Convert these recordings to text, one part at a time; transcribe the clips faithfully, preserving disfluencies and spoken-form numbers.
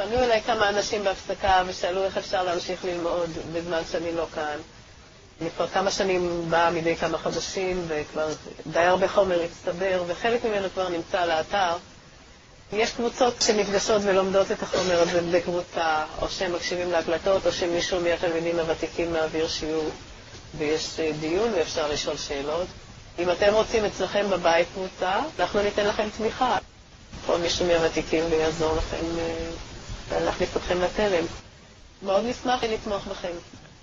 פנו אליי כמה אנשים בהפסקה ושאלו איך אפשר להמשיך ללמוד בזמן שאני לא כאן. אני כבר כמה שנים באה מדי כמה חודשים, וכבר די הרבה חומר הצטבר, וחלק ממנו כבר נמצא על האתר. יש קבוצות שנפגשות ולומדות את החומר הזה בקבוצה, או שהם מקשיבים להקלטות, או שמישהו מהתלמידים הוותיקים מעביר שיעור, ויש דיון ואפשר לשאול שאלות. אם אתם רוצים אצלכם בבית קבוצה, אנחנו ניתן לכם תמיכה. פה מישהו מהוותיקים ויעזור לכם להכניס אתכם לתלם. מאוד נשמח לתמוך בכם.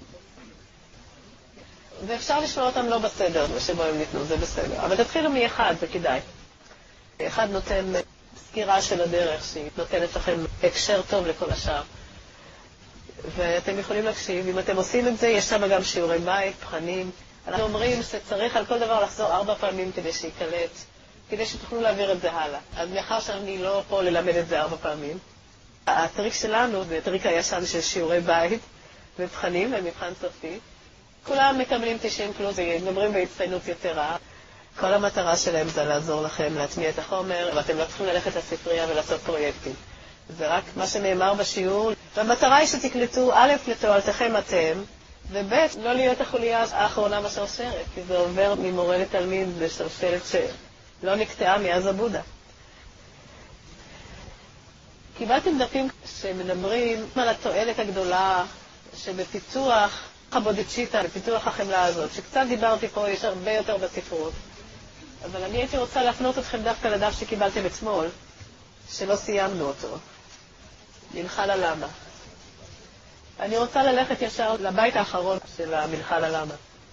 ואפשר לשמוע אותם לא בסדר שבו הם ניתנו, זה בסדר. אבל תתחילו מאחד, זה כדאי. אחד נותן סקירה של הדרך, שהיא נותנת לכם הקשר טוב לכל השאר. ואתם יכולים להקשיב. אם אתם עושים את זה, יש שם גם שיעורי בית, בחנים. אנחנו אומרים שצריך על כל דבר לחזור ארבע פעמים כדי שיקלט, כדי שתוכלו להעביר את זה הלאה. אז מאחר שאני לא פה ללמד את זה ארבע פעמים, הטריק שלנו זה הטריק הישן של שיעורי בית ובחנים ומבחן סופי. כולם מקבלים תשעים פלוס ומדברים בהצטיינות יתרה. כל המטרה שלהם זה לעזור לכם להטמיע את החומר, ואתם לא צריכים ללכת לספרייה ולעשות פרויקטים. זה רק מה שנאמר בשיעור. והמטרה היא שתקלטו א' לתועלתכם אתם, וב' לא להיות החוליה האחרונה בשרשרת, כי זה עובר ממורה לתלמיד בשרשרת שלא נקטעה מאז הבודה. קיבלתם דפים שמדברים על התועלת הגדולה שבפיתוח הבודיצ'יטה, בפיתוח החמלה הזאת, שקצת דיברתי פה, יש הרבה יותר בספרות. אבל אני הייתי רוצה להפנות אתכם דווקא לדף שקיבלתם אתמול, שלא סיימנו אותו. מנחל הלמה. אני רוצה ללכת ישר לבית האחרון של המנחל הלמה.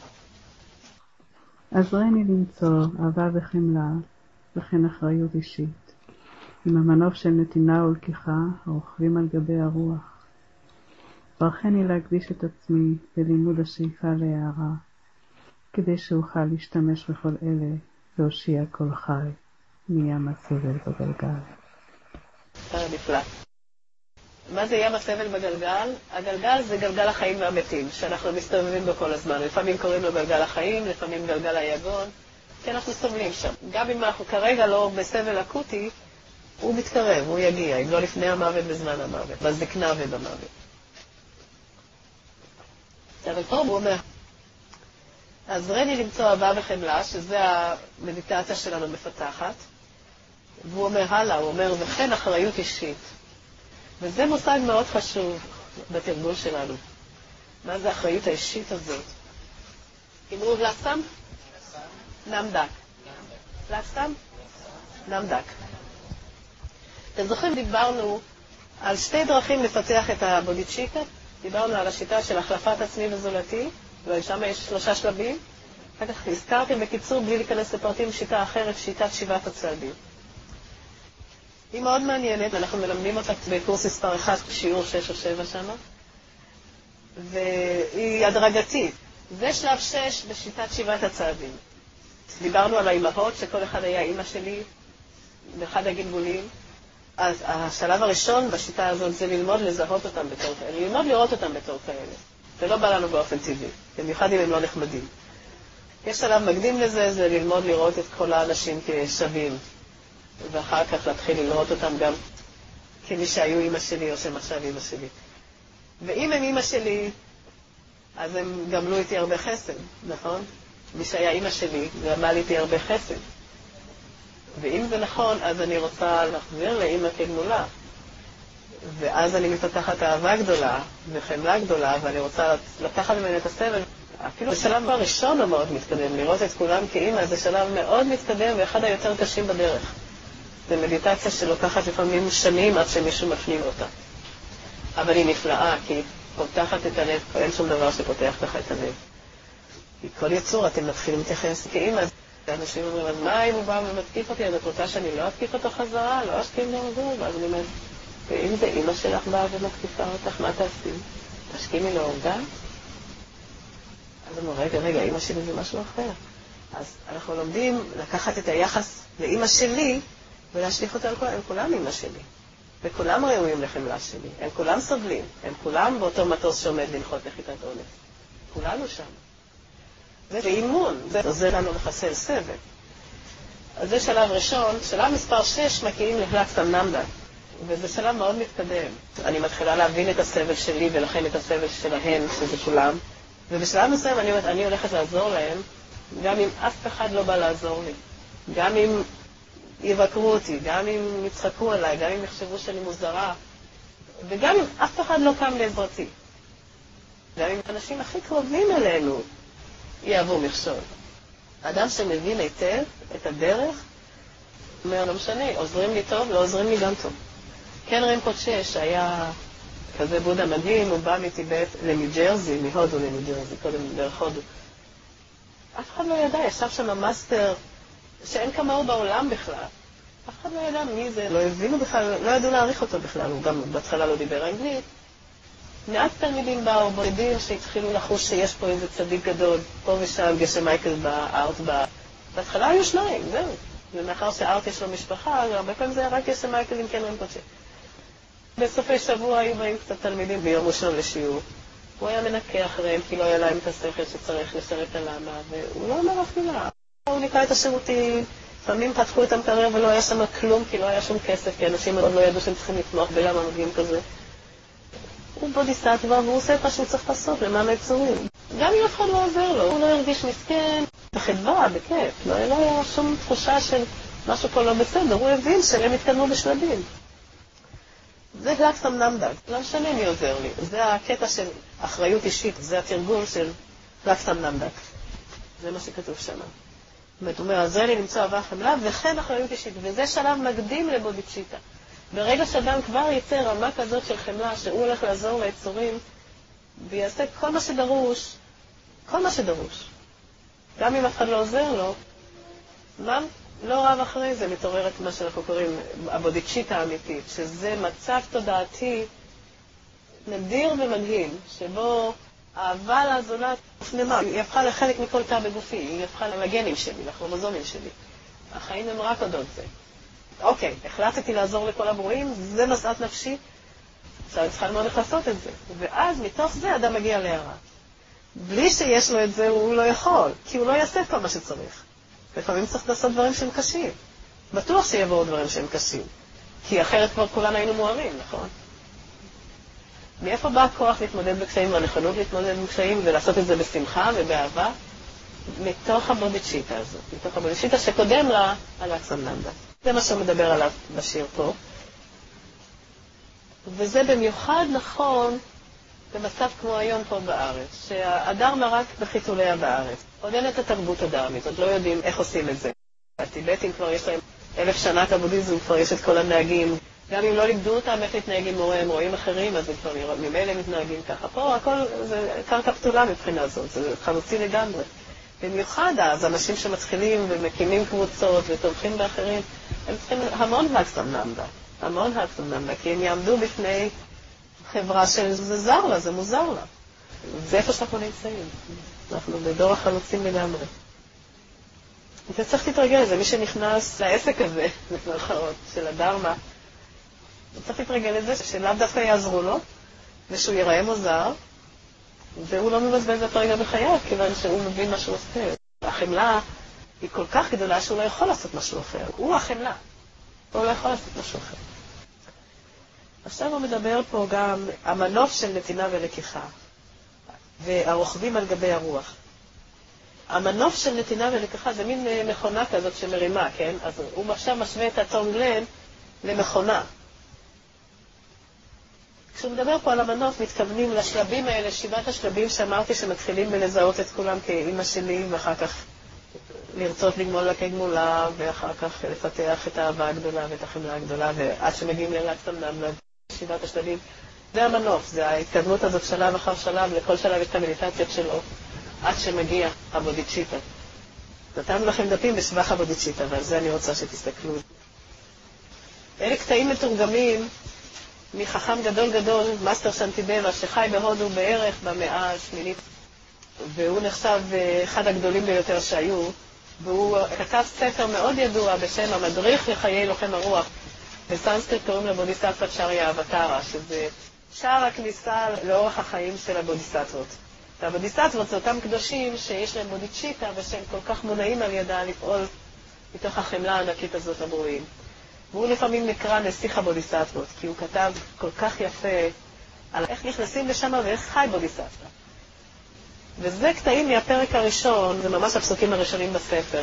עזרני למצוא אהבה וחמלה, וכן אחריות אישית, עם המנוף של נתינה ולקיחה הרוכבים על גבי הרוח. ברכני להקדיש את עצמי בלימוד השאיפה להערה, כדי שאוכל להשתמש בכל אלה להושיע כל חי מים הסבל בגלגל. נפלא. מה זה ים הסבל בגלגל? הגלגל זה גלגל החיים והמתים, שאנחנו מסתובבים בו כל הזמן. לפעמים קוראים לו גלגל החיים, לפעמים גלגל היגון, כי אנחנו סובלים שם. גם אם אנחנו כרגע לא בסבל אקוטי, הוא מתקרב, הוא יגיע, אם לא לפני המוות בזמן המוות, בזקנה ובמוות. אבל פה הוא אומר, עזרני למצוא אהבה וחמלה, שזה המדיטציה שלנו מפתחת, והוא אומר הלאה, הוא אומר, וכן אחריות אישית. וזה מושג מאוד חשוב בתרגול שלנו. מה זה האחריות האישית הזאת? אמרו לסם? נמדק. לסם? נמדק. אתם זוכרים, דיברנו על שתי דרכים לפתח את הבודיצ'יטה. דיברנו על השיטה של החלפת עצמי וזולתי, ושם יש שלושה שלבים. אחר כך הזכרתי בקיצור, בלי להיכנס לפרטים, שיטה אחרת, שיטת שבעת הצעדים. היא מאוד מעניינת, אנחנו מלמדים אותה בקורס מספר אחד, שיעור שש או שבע שנה, והיא הדרגתית. זה שלב שש בשיטת שבעת הצעדים. דיברנו על האימהות, שכל אחד היה אימא שלי באחד הגלגולים. אז השלב הראשון בשיטה הזאת זה ללמוד לזהות אותם בתור כאלה, ללמוד לראות אותם בתור כאלה. זה לא בא לנו באופן טבעי, במיוחד אם הם לא נחמדים. יש שלב מקדים לזה, זה ללמוד לראות את כל האנשים כשווים. ואחר כך להתחיל לראות אותם גם כמי שהיו אמא שלי או שהם עכשיו אמא שלי. ואם הם אמא שלי, אז הם גמלו איתי הרבה חסד, נכון? מי שהיה אמא שלי, גמל איתי הרבה חסד. ואם זה נכון, אז אני רוצה להחזיר לאמא כגמולה. ואז אני מפתחת אהבה גדולה וחמלה גדולה, ואני רוצה לקחת ממני את הסבל. אפילו בשלב הראשון הוא מאוד מתקדם, לראות את כולם כאמא, זה שלב מאוד מתקדם ואחד היותר קשים בדרך. זה מדיטציה שלוקחת לפעמים שנים עד שמישהו מפנים אותה. אבל היא נפלאה, כי היא פותחת את הלב, אין שום דבר שפותח לך את הלב. כי כל יצור אתם מתחילים להתייחס כאמא. אנשים אומרים, אז מה אם הוא בא ומתקיף אותי? אז את רוצה שאני לא אתקיף אותו חזרה? לא אשכים לו עזור? ואז אני אומרת, ואם זה אמא שלך באה ומתקיפה אותך, מה תעשי? תשכימי לו עובדה? אז אני אומר, רגע, רגע, אמא שלי זה משהו אחר. אז אנחנו לומדים לקחת את היחס לאמא שלי, ולהשליך אותה על כולם, הם כולם אמא שלי. וכולם ראויים לחמלה שלי. הם כולם סובלים. הם כולם באותו מטוס שעומד לנחות לחיטת אונס. כולנו שם. זה אימון. זה עוזר לנו לחסל סבל. אז זה שלב ראשון. שלב מספר שש מגיעים להלקסם נמדק. וזה שלב מאוד מתקדם. אני מתחילה להבין את הסבל שלי ולכן את הסבל שלהם, שזה כולם. ובשלב מסוים אני אומרת, אני הולכת לעזור להם, גם אם אף אחד לא בא לעזור לי. גם אם יבקרו אותי, גם אם יצחקו עליי, גם אם יחשבו שאני מוזרה, וגם אם אף אחד לא קם לעזרתי. גם אם האנשים הכי קרובים אלינו יעברו מכשול. האדם שמבין היטב את הדרך, אומר, לא משנה, עוזרים לי טוב, לא עוזרים לי גם טוב. כן רינפוצ'ה, שהיה כזה בודה מדהים, הוא בא מטיבט לניו ג'רזי, מהודו לניו ג'רזי, קודם דרך הודו. אף אחד לא ידע, ישב שם מאסטר שאין כמוהו בעולם בכלל. אף אחד לא ידע מי זה, לא הבינו בכלל, לא ידעו להעריך אותו בכלל, הוא גם בהתחלה לא דיבר אנגלית. מעט תלמידים באו, בודדים שהתחילו לחוש שיש פה איזה צדיק גדול, פה ושם גשם מייקל בארט בא. בהתחלה היו שניים, זהו. ומאחר שארט יש לו משפחה, הרבה פעמים זה היה רק גשם מייקל עם כן רינפוצ'ה. בסופי שבוע היו באים קצת תלמידים ביום ראשון לשיעור. הוא היה מנקה אחריהם, כי לא היה להם את השכל שצריך לשרת הלמה, והוא לא אומר אף מילה. הוא נקרא את השירותים, לפעמים פתחו את המקרר ולא היה שם כלום, כי לא היה שום כסף, כי אנשים עוד לא ידעו שהם צריכים לתמוך בלמה מגיעים כזה. הוא בודיסטווה, והוא עושה את מה שהוא צריך לעשות למען היצורים. גם אם אף אחד לא עוזר לו, הוא לא הרגיש מסכן, בחדווה, בכיף. לא, לא היה שום תחושה של משהו פה לא בסדר, הוא הבין שהם התקדמו בשלבים. זה לקסם נמדק, לא משנה מי עוזר לי. זה הקטע של אחריות אישית, זה התרגול של לקסם נמדק. זה מה שכתוב שם. זאת אומרת, עזר לי למצוא אהבה חמלה, וכן אחריות אישית, וזה שלב מקדים לבודיצ'יטה. ברגע שאדם כבר יצא רמה כזאת של חמלה, שהוא הולך לעזור ליצורים, ויעשה כל מה שדרוש, כל מה שדרוש. גם אם אף אחד לא עוזר לו, מה? לא רב אחרי זה מתעוררת מה שאנחנו קוראים הבודיצ'יטה האמיתית, שזה מצב תודעתי נדיר ומדהים, שבו אהבה לזולת הפנמה, היא הפכה לחלק מכל תא בגופי, היא הפכה לגנים שלי, לכרומוזומים שלי. החיים הם רק עודות זה. אוקיי, החלטתי לעזור לכל הברואים, זה משאת נפשי, עכשיו צריכה ללמוד איך לעשות את זה. ואז מתוך זה אדם מגיע להערה. בלי שיש לו את זה הוא לא יכול, כי הוא לא יעשה את כל מה שצריך. לפעמים צריך לעשות דברים שהם קשים. בטוח שיבואו דברים שהם קשים, כי אחרת כבר כולנו היינו מוארים, נכון? מאיפה בא הכוח להתמודד בקשיים והנכונות להתמודד בקשיים ולעשות את זה בשמחה ובאהבה? מתוך הבודיצ'יטה הזאת, מתוך הבודיצ'יטה שקודם לה על הקסמננדה. זה מה שהוא מדבר עליו בשיר פה. וזה במיוחד נכון במצב כמו היום פה בארץ, שהדרמה רק בחיתוליה בארץ. עוד אין את התרבות הדרמית, עוד לא יודעים איך עושים את זה. הטיבטים כבר יש להם אלף שנה את הבודהיזם, כבר יש את כל הנהגים. גם אם לא לימדו אותם איך להתנהג עם מורה, הם רואים אחרים, אז הם כבר ממילא מתנהגים ככה. פה הכל זה קרקע פתולה מבחינה זאת, זה חלוצי לגמרי. במיוחד אז, אנשים שמתחילים ומקימים קבוצות ותומכים באחרים, הם צריכים המון הקסמננדה, המון הקסמננדה, כי הם יעמדו בפני חברה שזה זר לה, זה מוזר לה. זה איפה שאנחנו נמצאים. אנחנו בדור החלוצים לגמרי. אתה צריך להתרגל לזה, מי שנכנס לעסק הזה, במרכאות, של הדרמה, הוא צריך להתרגל לזה שלאו דווקא יעזרו לו, ושהוא ייראה מוזר, והוא לא מבזבז את הרגע בחייו, כיוון שהוא מבין מה שהוא עושה. החמלה היא כל כך גדולה שהוא לא יכול לעשות משהו אחר. הוא החמלה. הוא לא יכול לעשות משהו אחר. עכשיו הוא מדבר פה גם המנוף של נתינה ולקיחה, והרוכבים על גבי הרוח. המנוף של נתינה ולקיחה זה מין מכונה כזאת שמרימה, כן? אז הוא עכשיו משווה את הטונגלן למכונה. כשהוא מדבר פה על המנוף, מתכוונים לשלבים האלה, שבעת השלבים שאמרתי שמתחילים בלזהות את כולם כאימא שלי, ואחר כך לרצות לגמול לה כגמולה, ואחר כך לפתח את האהבה הגדולה ואת החמלה הגדולה, ועד שמגיעים ללקסמננדה, שבעת השלבים. זה המנוף, זה ההתקדמות הזאת שלב אחר שלב, לכל שלב יש את המדיטציות שלו, עד שמגיע הבודיצ'יטה. נתנו לכם דפים בשבח הבודיצ'יטה, ועל זה אני רוצה שתסתכלו. אלה קטעים מתורגמים מחכם גדול גדול, מאסטר שנטיברה, שחי בהודו בערך במאה השמינית, והוא נחשב אחד הגדולים ביותר שהיו, והוא כתב ספר מאוד ידוע בשם המדריך לחיי לוחם הרוח. בסנסקריט קוראים לבודיסטווה צ'ריה אבטרה, שזה שער הכניסה לאורך החיים של הבודיסטוות. והבודיסטוות זה אותם קדושים שיש להם בודיצ'יטה, ושהם כל כך מונעים על ידה לפעול מתוך החמלה הענקית הזאת הברואים. והוא לפעמים נקרא נסיך הבודיסטוות, כי הוא כתב כל כך יפה על איך נכנסים לשם ואיך חי בודיסטווה. וזה קטעים מהפרק הראשון, זה ממש הפסוקים הראשונים בספר.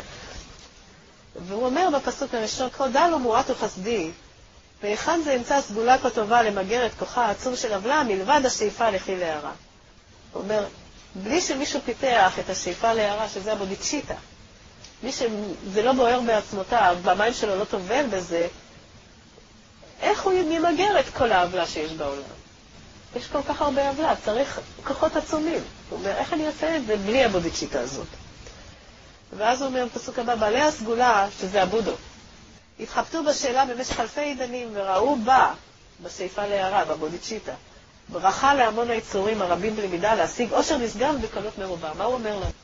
והוא אומר בפסוק הראשון, כודה לו מועט וחסדי, והיכן זה ימצא סגולה כה טובה למגר את כוחה העצום של עוולה, מלבד השאיפה לכי להערה. הוא אומר, בלי שמישהו פיתח את השאיפה להערה, שזה הבודיצ'יטה, מי שזה לא בוער בעצמותיו, והמים שלו לא טובל בזה, איך הוא ימגר את כל העוולה שיש בעולם? יש כל כך הרבה עוולה, צריך כוחות עצומים. הוא אומר, איך אני אעשה את זה בלי הבודיצ'יטה הזאת? ואז הוא אומר, פסוק הבא, בעלי הסגולה, שזה הבודו, התחבטו בשאלה במשך אלפי עידנים, וראו בה, בשאיפה להערה, בבודיצ'יטה, ברכה להמון היצורים הרבים בלמידה, להשיג עושר נשגב בקלות מרובה. מה הוא אומר לנו?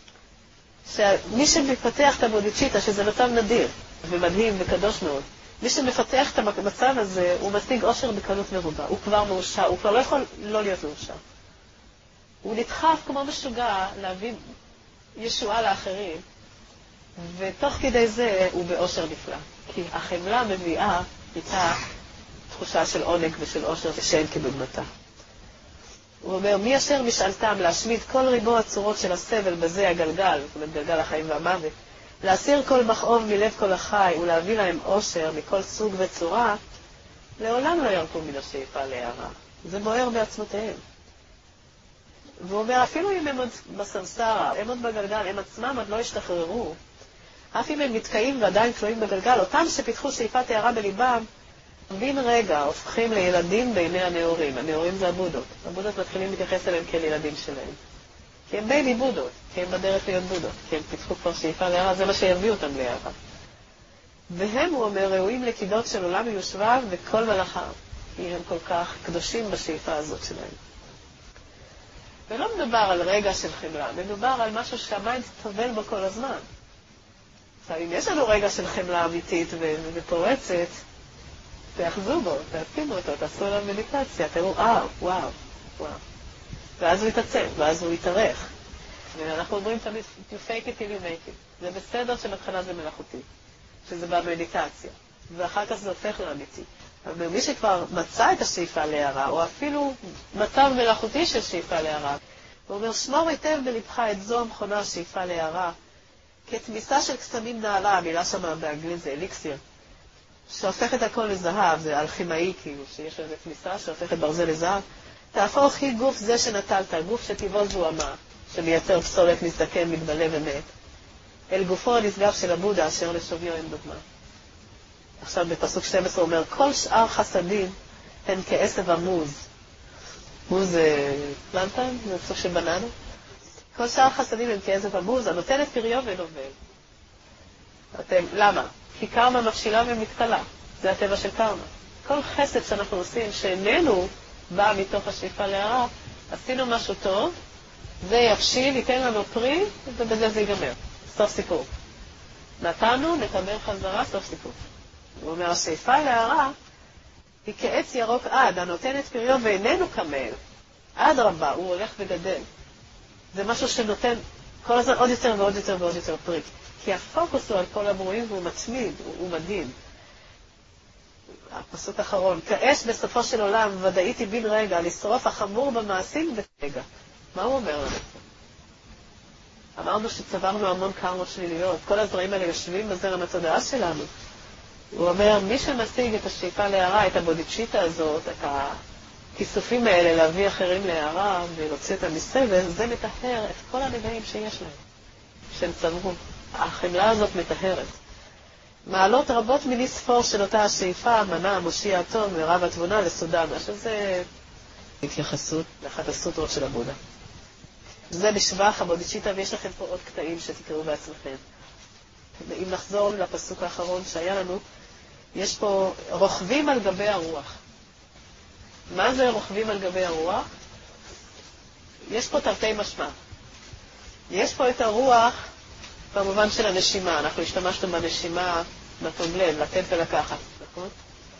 שמי שמפתח את הבודיצ'יטה, שזה מצב נדיר ומדהים וקדוש מאוד, מי שמפתח את המצב הזה, הוא משיג עושר בקלות מרובה. הוא כבר מאושר, הוא כבר לא יכול לא להיות מאושר. הוא נדחף כמו משוגע להביא ישועה לאחרים, ותוך כדי זה הוא באושר נפלא. כי החמלה מביאה איתה תחושה של עונג ושל עושר שאין כדוגמתה. הוא אומר, מי אשר משאלתם להשמיד כל ריבו הצורות של הסבל בזה הגלגל, זאת אומרת גלגל החיים והמוות, להסיר כל מכאוב מלב כל החי ולהביא להם עושר מכל סוג וצורה, לעולם לא ירפו מן השאיפה להערה. זה בוער בעצמותיהם. והוא אומר, אפילו אם הם עוד בסמסרה, הם עוד בגלגל, הם עצמם עוד לא השתחררו, אף אם הם נתקעים ועדיין תלויים בגלגל, אותם שפיתחו שאיפת הערה בליבם, בן רגע הופכים לילדים בעיני הנאורים. הנאורים זה הבודות. הבודות מתחילים להתייחס אליהם כאל ילדים שלהם. כי הם בייבי בודות, כי הם בדרך להיות בודות, כי הם פיתחו כבר שאיפה להערה, זה מה שיביא אותם להערה. והם, הוא אומר, ראויים לקידות של עולם מיושביו וכל מלאכיו, כי הם כל כך קדושים בשאיפה הזאת שלהם. ולא מדובר על רגע של חמלה, מדובר על משהו שהמים תטבל בו כל הזמן. עכשיו, אם יש לנו רגע של חמלה אמיתית ופורצת, תאחזו בו, תעשימו אותו, תעשו עליו מדיטציה, תראו, אה, וואו, וואו. ואז הוא יתעצם, ואז הוא יתארך. ואנחנו אומרים תמיד, you fake it till you make it. זה בסדר שבהתחלה זה מלאכותי, שזה במדיטציה, ואחר כך זה הופך לאמיתי. אבל מי שכבר מצא את השאיפה להערה, או אפילו מצב מלאכותי של שאיפה להערה, הוא אומר, שמור היטב בלבך את זו המכונה השאיפה להערה, כתמיסה של קסמים נעלה, המילה שם באנגלית זה אליקסיר, שהופך את הכל לזהב, זה אלכימאי כאילו, שיש איזו תמיסה שהופכת ברזל לזהב, תהפוך היא גוף זה שנטלת, גוף שטבעו זוהמה, שמייצר פסולת, מזדקן, מתבלה ומת, אל גופו הנשגב של הבודה, אשר לשוויו אין דוגמה. עכשיו בפסוק שתים עשרה אומר, כל שאר חסדים הן כעשב המוז. מוז זה פלנטן, זה סוג של בננה. כל שאר חסדים הן כעשב המוז, הנותן את פריו ונובל. אתם, למה? כי קרמה מפשילה ומתקלה. זה הטבע של קרמה. כל חסד שאנחנו עושים שאיננו בא מתוך השאיפה להערה, עשינו משהו טוב, זה יפשיל, ייתן לנו פרי, ובזה זה ייגמר. סוף סיפור. נתנו, נקבל חזרה, סוף סיפור. הוא אומר, השאיפה להערה היא כעץ ירוק עד, הנותן את פריו ואיננו קמל. עד רבה, הוא הולך וגדל. זה משהו שנותן כל הזמן עוד יותר ועוד יותר ועוד יותר פרי. כי הפוקוס הוא על כל הברואים והוא מצמיד, הוא, הוא מדהים. הפסוק האחרון, כאש בסופו של עולם, ודאיתי בן רגע, לשרוף החמור במעשים ברגע. מה הוא אומר לנו? אמרנו שצברנו המון קרמות שליליות, כל הזרעים האלה יושבים בזרם התודעה שלנו. הוא אומר, מי שמשיג את השאיפה להערה, את הבודיצ'יטה הזאת, את הכיסופים האלה להביא אחרים להערה ולהוציא אותם מסבל, זה מטהר את כל הנגעים שיש להם, שהם צברו. החמלה הזאת מטהרת. מעלות רבות מני ספור של אותה השאיפה, מנה, מושיע הטוב, מרב התבונה לסודנה, שזה התייחסות לאחת הסוטרות של הבודה. זה בשבח הבודיצ'יטה, ויש לכם פה עוד קטעים שתקראו בעצמכם. אם נחזור לפסוק האחרון שהיה לנו, יש פה רוכבים על גבי הרוח. מה זה רוכבים על גבי הרוח? יש פה תרתי משמע. יש פה את הרוח במובן של הנשימה. אנחנו השתמשנו בנשימה בתום לב, לתת ולקחת, נכון?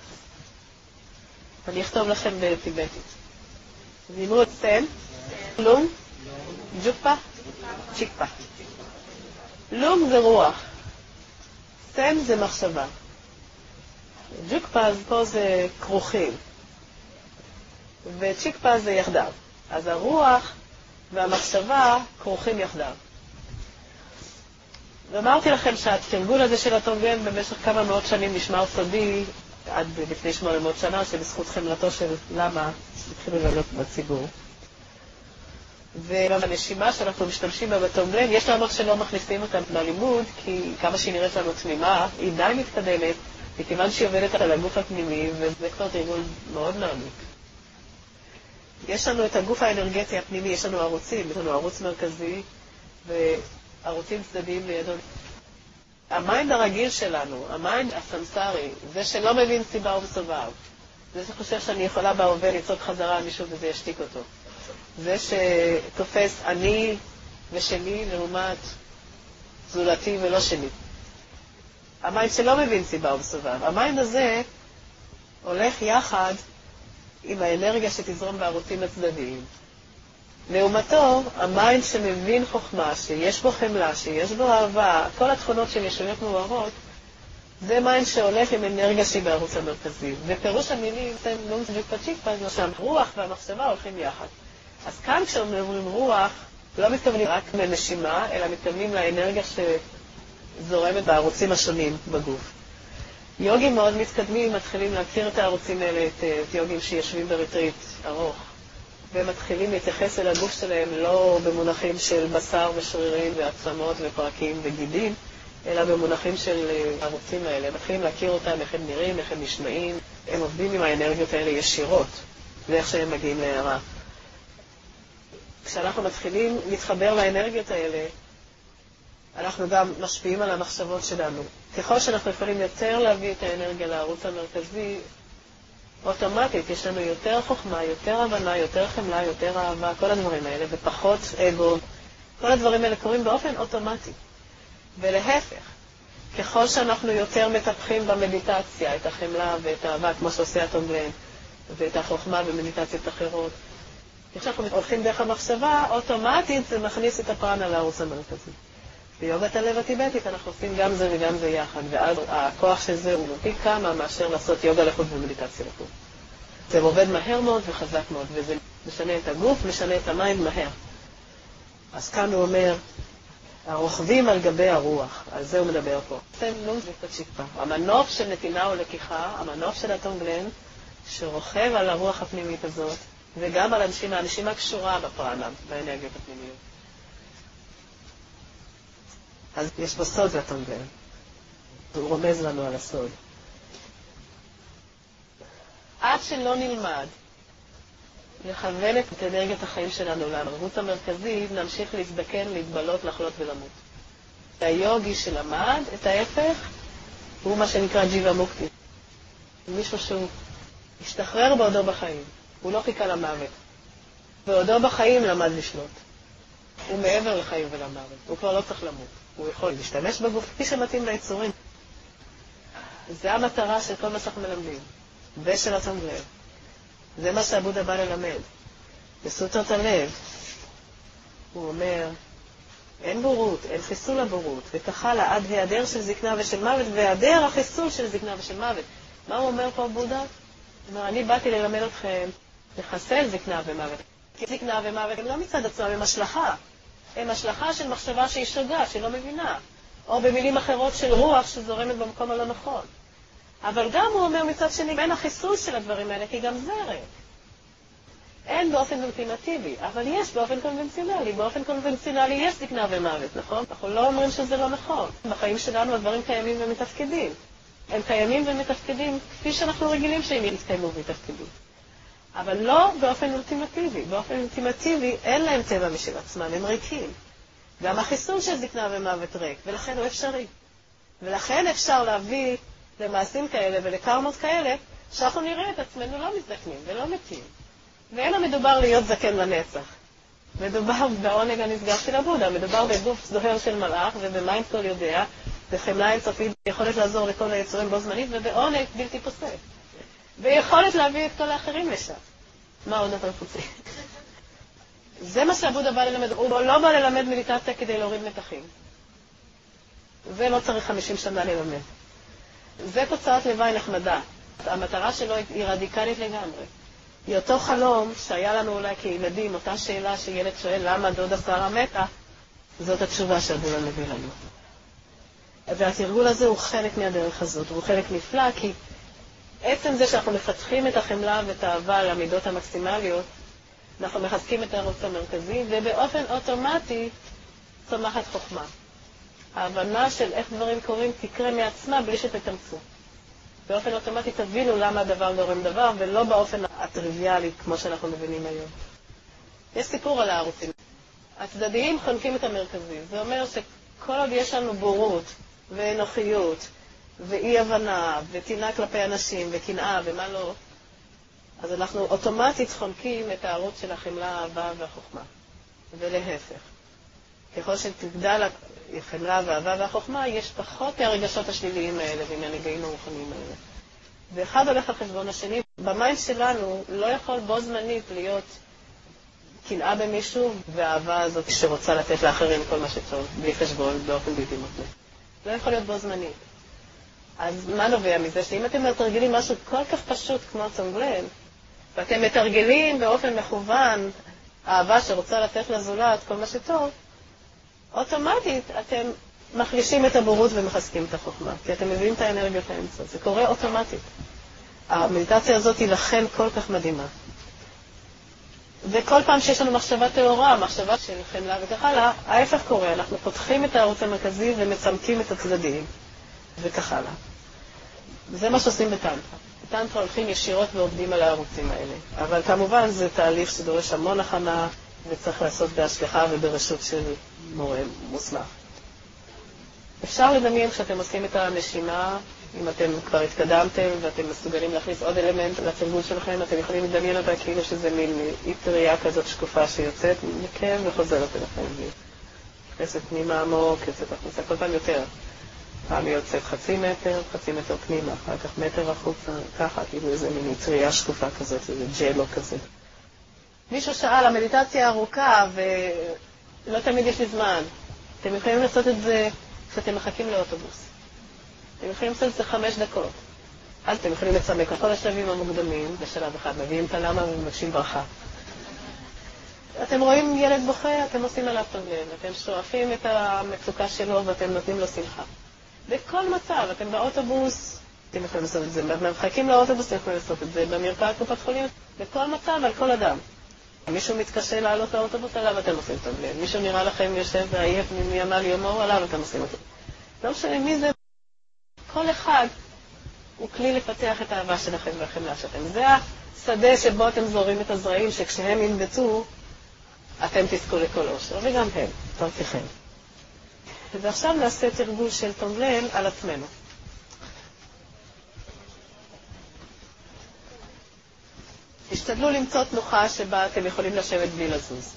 אני אכתוב לכם בטיבטית. נמרות סן, לום, ג'וקפה, צ'יקפה. לום זה רוח. סן זה מחשבה. ג'וקפה, פה זה כרוכים, וצ'יקפה זה יחדיו. אז הרוח והמחשבה כרוכים יחדיו. ואמרתי לכם שהתרגול הזה של התרגל במשך כמה מאות שנים נשמע סודי, עד לפני שמונה מאות שנה, שבזכות חמלתו של למה התחילו לעלות בציבור. ובנשימה שאנחנו משתמשים בה בתרגל, יש לנו שלא מכניסים אותה בלימוד, כי כמה שהיא נראית לנו תמימה, היא די מתקדמת, מכיוון שהיא עובדת על הגוף הפנימי, וזה כבר תרגול מאוד מעמיק. יש לנו את הגוף האנרגטי הפנימי, יש לנו ערוצים, יש לנו ערוץ מרכזי, וערוצים צדדיים לידו. המיינד הרגיל שלנו, המיינד הסמסרי, זה שלא מבין סיבה ומסובב, זה שחושב שאני יכולה בהווה לצעוק חזרה על מישהו וזה ישתיק אותו. זה שתופס אני ושלי לעומת זולתי ולא שלי. המיינד שלא מבין סיבה ומסובב. המיינד הזה הולך יחד עם האנרגיה שתזרום בערוצים הצדדיים. לעומתו, המיינד שמבין חוכמה, שיש בו חמלה, שיש בו אהבה, כל התכונות של ישויות מאוהרות, זה מיינד שהולך עם אנרגיה שהיא בערוץ המרכזי. ופירוש המילים, זה נונס וקצ'יקפה, שם רוח והמחשבה הולכים יחד. אז כאן כשאומרים רוח, לא מתכוונים רק לנשימה, אלא מתכוונים לאנרגיה שזורמת בערוצים השונים בגוף. יוגים מאוד מתקדמים, מתחילים להכיר את הערוצים האלה, את, את יוגים שיושבים בריטריט ארוך, ומתחילים להתייחס אל הגוף שלהם לא במונחים של בשר ושרירים ועצמות ופרקים וגידים, אלא במונחים של הערוצים האלה. מתחילים להכיר אותם, איך הם נראים, איך הם נשמעים. הם עובדים עם האנרגיות האלה ישירות, ואיך שהם מגיעים להערה. כשאנחנו מתחילים להתחבר לאנרגיות האלה, אנחנו גם משפיעים על המחשבות שלנו. ככל שאנחנו יכולים יותר להביא את האנרגיה לערוץ המרכזי, אוטומטית יש לנו יותר חוכמה, יותר הבנה, יותר חמלה, יותר אהבה, כל הדברים האלה, ופחות אגו. כל הדברים האלה קורים באופן אוטומטי. ולהפך, ככל שאנחנו יותר מטפחים במדיטציה את החמלה ואת האהבה, כמו שעושה התרגל, ואת החוכמה במדיטציות אחרות, כשאנחנו הולכים דרך המחשבה, אוטומטית זה מכניס את הפרנה לערוץ המרכזי. ביוגת הלב הטיבטית אנחנו עושים גם זה וגם זה יחד, ואז הכוח של זה הוא פי כמה מאשר לעשות יוגה לחוד ומדיטציה לחוד. זה עובד מהר מאוד וחזק מאוד, וזה משנה את הגוף, משנה את המיינד מהר. אז כאן הוא אומר, הרוכבים על גבי הרוח, על זה הוא מדבר פה. זה נונס וקצ'יקפה. המנוף של נתינה ולקיחה, המנוף של התרגל, שרוכב על הרוח הפנימית הזאת, וגם על הנשימה, הנשימה קשורה בפרנה, באנרגיות הפנימיות. אז יש פה סוד לתרגל. הוא רומז לנו על הסוד. עד שלא נלמד לכוון את אנרגיית החיים שלנו לערוץ המרכזי, נמשיך להזדקן, להתבלות, לחלות ולמות. היוגי שלמד את ההפך הוא מה שנקרא ג'יבה מוקטי. מישהו שהוא השתחרר בעודו בחיים. הוא לא חיכה למוות. בעודו בחיים למד לשלוט. הוא מעבר לחיים ולמוות. הוא כבר לא צריך למות. הוא יכול להשתמש בגוף כפי שמתאים ליצורים. זה המטרה של כל מה שאנחנו מלמדים. ושל התרגל. זה מה שהבודה בא ללמד. בסוטרת הלב, הוא אומר, אין בורות, אין חיסול הבורות, וכחלה עד היעדר של זקנה ושל מוות, והיעדר החיסול של זקנה ושל מוות. מה הוא אומר פה בודה? הוא אומר, אני באתי ללמד אתכם לחסל זקנה ומוות. כי זקנה ומוות הם לא מצד עצמם, הם השלכה. הם השלכה של מחשבה שהיא שוגה, שלא מבינה. או במילים אחרות של רוח שזורמת במקום הלא נכון. אבל גם הוא אומר מצד שני, אין החיסול של הדברים האלה, כי גם זה ריק. אין באופן אולטימטיבי, אבל יש באופן קונבנציונלי. באופן קונבנציונלי יש זקנה ומוות, נכון? אנחנו לא אומרים שזה לא נכון. בחיים שלנו הדברים קיימים ומתפקדים. הם קיימים ומתפקדים כפי שאנחנו רגילים שהם יתקיימו ומתפקדים. אבל לא באופן אולטימטיבי. באופן אולטימטיבי אין להם טבע משל עצמם, הם ריקים. גם החיסול של זקנה ומוות ריק, ולכן הוא אפשרי. ולכן אפשר להביא למעשים כאלה ולקרמות כאלה, שאנחנו נראה את עצמנו לא מזדקנים ולא מתים. ואין המדובר להיות זקן לנצח. מדובר בעונג הנשגב של הבודה, מדובר בגוף זוהר של מלאך ובמיינד כל יודע, בחמלה אינסופית, יכולת לעזור לכל היצורים בו זמנית, ובעונג בלתי פוסק. ויכולת להביא את כל האחרים לשם. מה עוד אתה רוצה? זה מה שהבודה בא ללמד. הוא לא בא ללמד מדיטציה כדי להוריד מתחים. זה לא צריך חמישים שנה ללמד. זה תוצאת לוואי נחמדה. המטרה שלו היא רדיקלית לגמרי. היא אותו חלום שהיה לנו אולי כילדים, אותה שאלה שילד שואל למה דודה שרה מתה, זאת התשובה שהבורא מביא לנו. והתרגול הזה הוא חלק מהדרך הזאת, הוא חלק נפלא, כי עצם זה שאנחנו מפתחים את החמלה ואת האהבה למידות המקסימליות, אנחנו מחזקים את הערוץ המרכזי, ובאופן אוטומטי צומחת חוכמה. ההבנה של איך דברים קורים תקרה מעצמה בלי שתתאמצו. באופן אוטומטי תבינו למה הדבר גורם דבר, ולא באופן הטריוויאלי כמו שאנחנו מבינים היום. יש סיפור על הערוצים. הצדדיים חונקים את המרכזי. זה אומר שכל עוד יש לנו בורות ואנוכיות ואי הבנה וטינה כלפי אנשים וקנאה ומה לא, אז אנחנו אוטומטית חונקים את הערוץ של החמלה, האהבה והחוכמה. ולהפך. ככל שתגדל החמלה והאהבה והחוכמה, יש פחות מהרגשות השליליים האלה ומהנגעים הרוחניים האלה. ואחד הולך על חשבון השני. במיינד שלנו לא יכול בו זמנית להיות קנאה במישהו, והאהבה הזאת שרוצה לתת לאחרים כל מה שטוב, בלי חשבון, באופן בלתי מותנה. לא יכול להיות בו זמנית. אז מה נובע מזה? שאם אתם מתרגלים משהו כל כך פשוט כמו תומגלל, ואתם מתרגלים באופן מכוון אהבה שרוצה לתת לזולת כל מה שטוב, אוטומטית אתם מחלישים את הבורות ומחזקים את החוכמה, כי אתם מביאים את האנרגיות לאמצע. זה קורה אוטומטית. המדיטציה הזאת היא לכן כל כך מדהימה. וכל פעם שיש לנו מחשבה תאורה, מחשבה של חמלה וכך הלאה, ההפך קורה, אנחנו פותחים את הערוץ המרכזי ומצמקים את הצדדים וכך הלאה. זה מה שעושים בטנטרה. בטנטרה הולכים ישירות ועובדים על הערוצים האלה. אבל כמובן זה תהליך שדורש המון הכנה וצריך לעשות בהשגחה וברשות של מורה מוסמך. אפשר לדמיין כשאתם עושים את הנשימה, אם אתם כבר התקדמתם ואתם מסוגלים להכניס עוד אלמנט לתרגול שלכם, אתם יכולים לדמיין אותה כאילו שזה מין איטריה כזאת שקופה שיוצאת מכם וחוזרת אליכם. נכנסת פנימה עמוק, יוצאת החוצה, כל פעם יותר. פעם היא יוצאת חצי מטר, חצי מטר פנימה, אחר כך מטר החוצה, ככה, כאילו איזה מין איטריה שקופה כזאת, איזה ג'לו כזה. מישהו שאל, המדיטציה ארוכה ולא תמיד יש לי זמן. אתם יכולים לעשות את זה כשאתם מחכים לאוטובוס. אתם יכולים לעשות את זה חמש דקות. אז אתם יכולים לצמק על כל השלבים המוקדמים, בשלב אחד מביאים את הלמה ומבקשים ברכה. אתם רואים ילד בוכה, אתם עושים עליו תומגלל, אתם שואפים את המצוקה שלו ואתם נותנים לו שמחה. בכל מצב, אתם באוטובוס, אתם יכולים לעשות את זה. במחכים לאוטובוס, אתם יכולים לעשות את זה. במרפאת קופת חולים, בכל מצב, על כל אדם. מישהו מתקשה לעלות לאוטובוס, עליו אתם עושים תומגלל. מישהו נראה לכם יושב ועייף מימל יומו, עליו אתם עושים אותו. לא משנה מי זה. כל אחד הוא כלי לפתח את האהבה שלכם והחמלה שלכם. זה השדה שבו אתם זורים את הזרעים, שכשהם ינבטו, אתם תזכו לכל אושר, וגם הם, תרתיכם. ועכשיו נעשה תרגול של תומגלל על עצמנו. תשתדלו למצוא תנוחה שבה אתם יכולים לשבת בלי לזוז.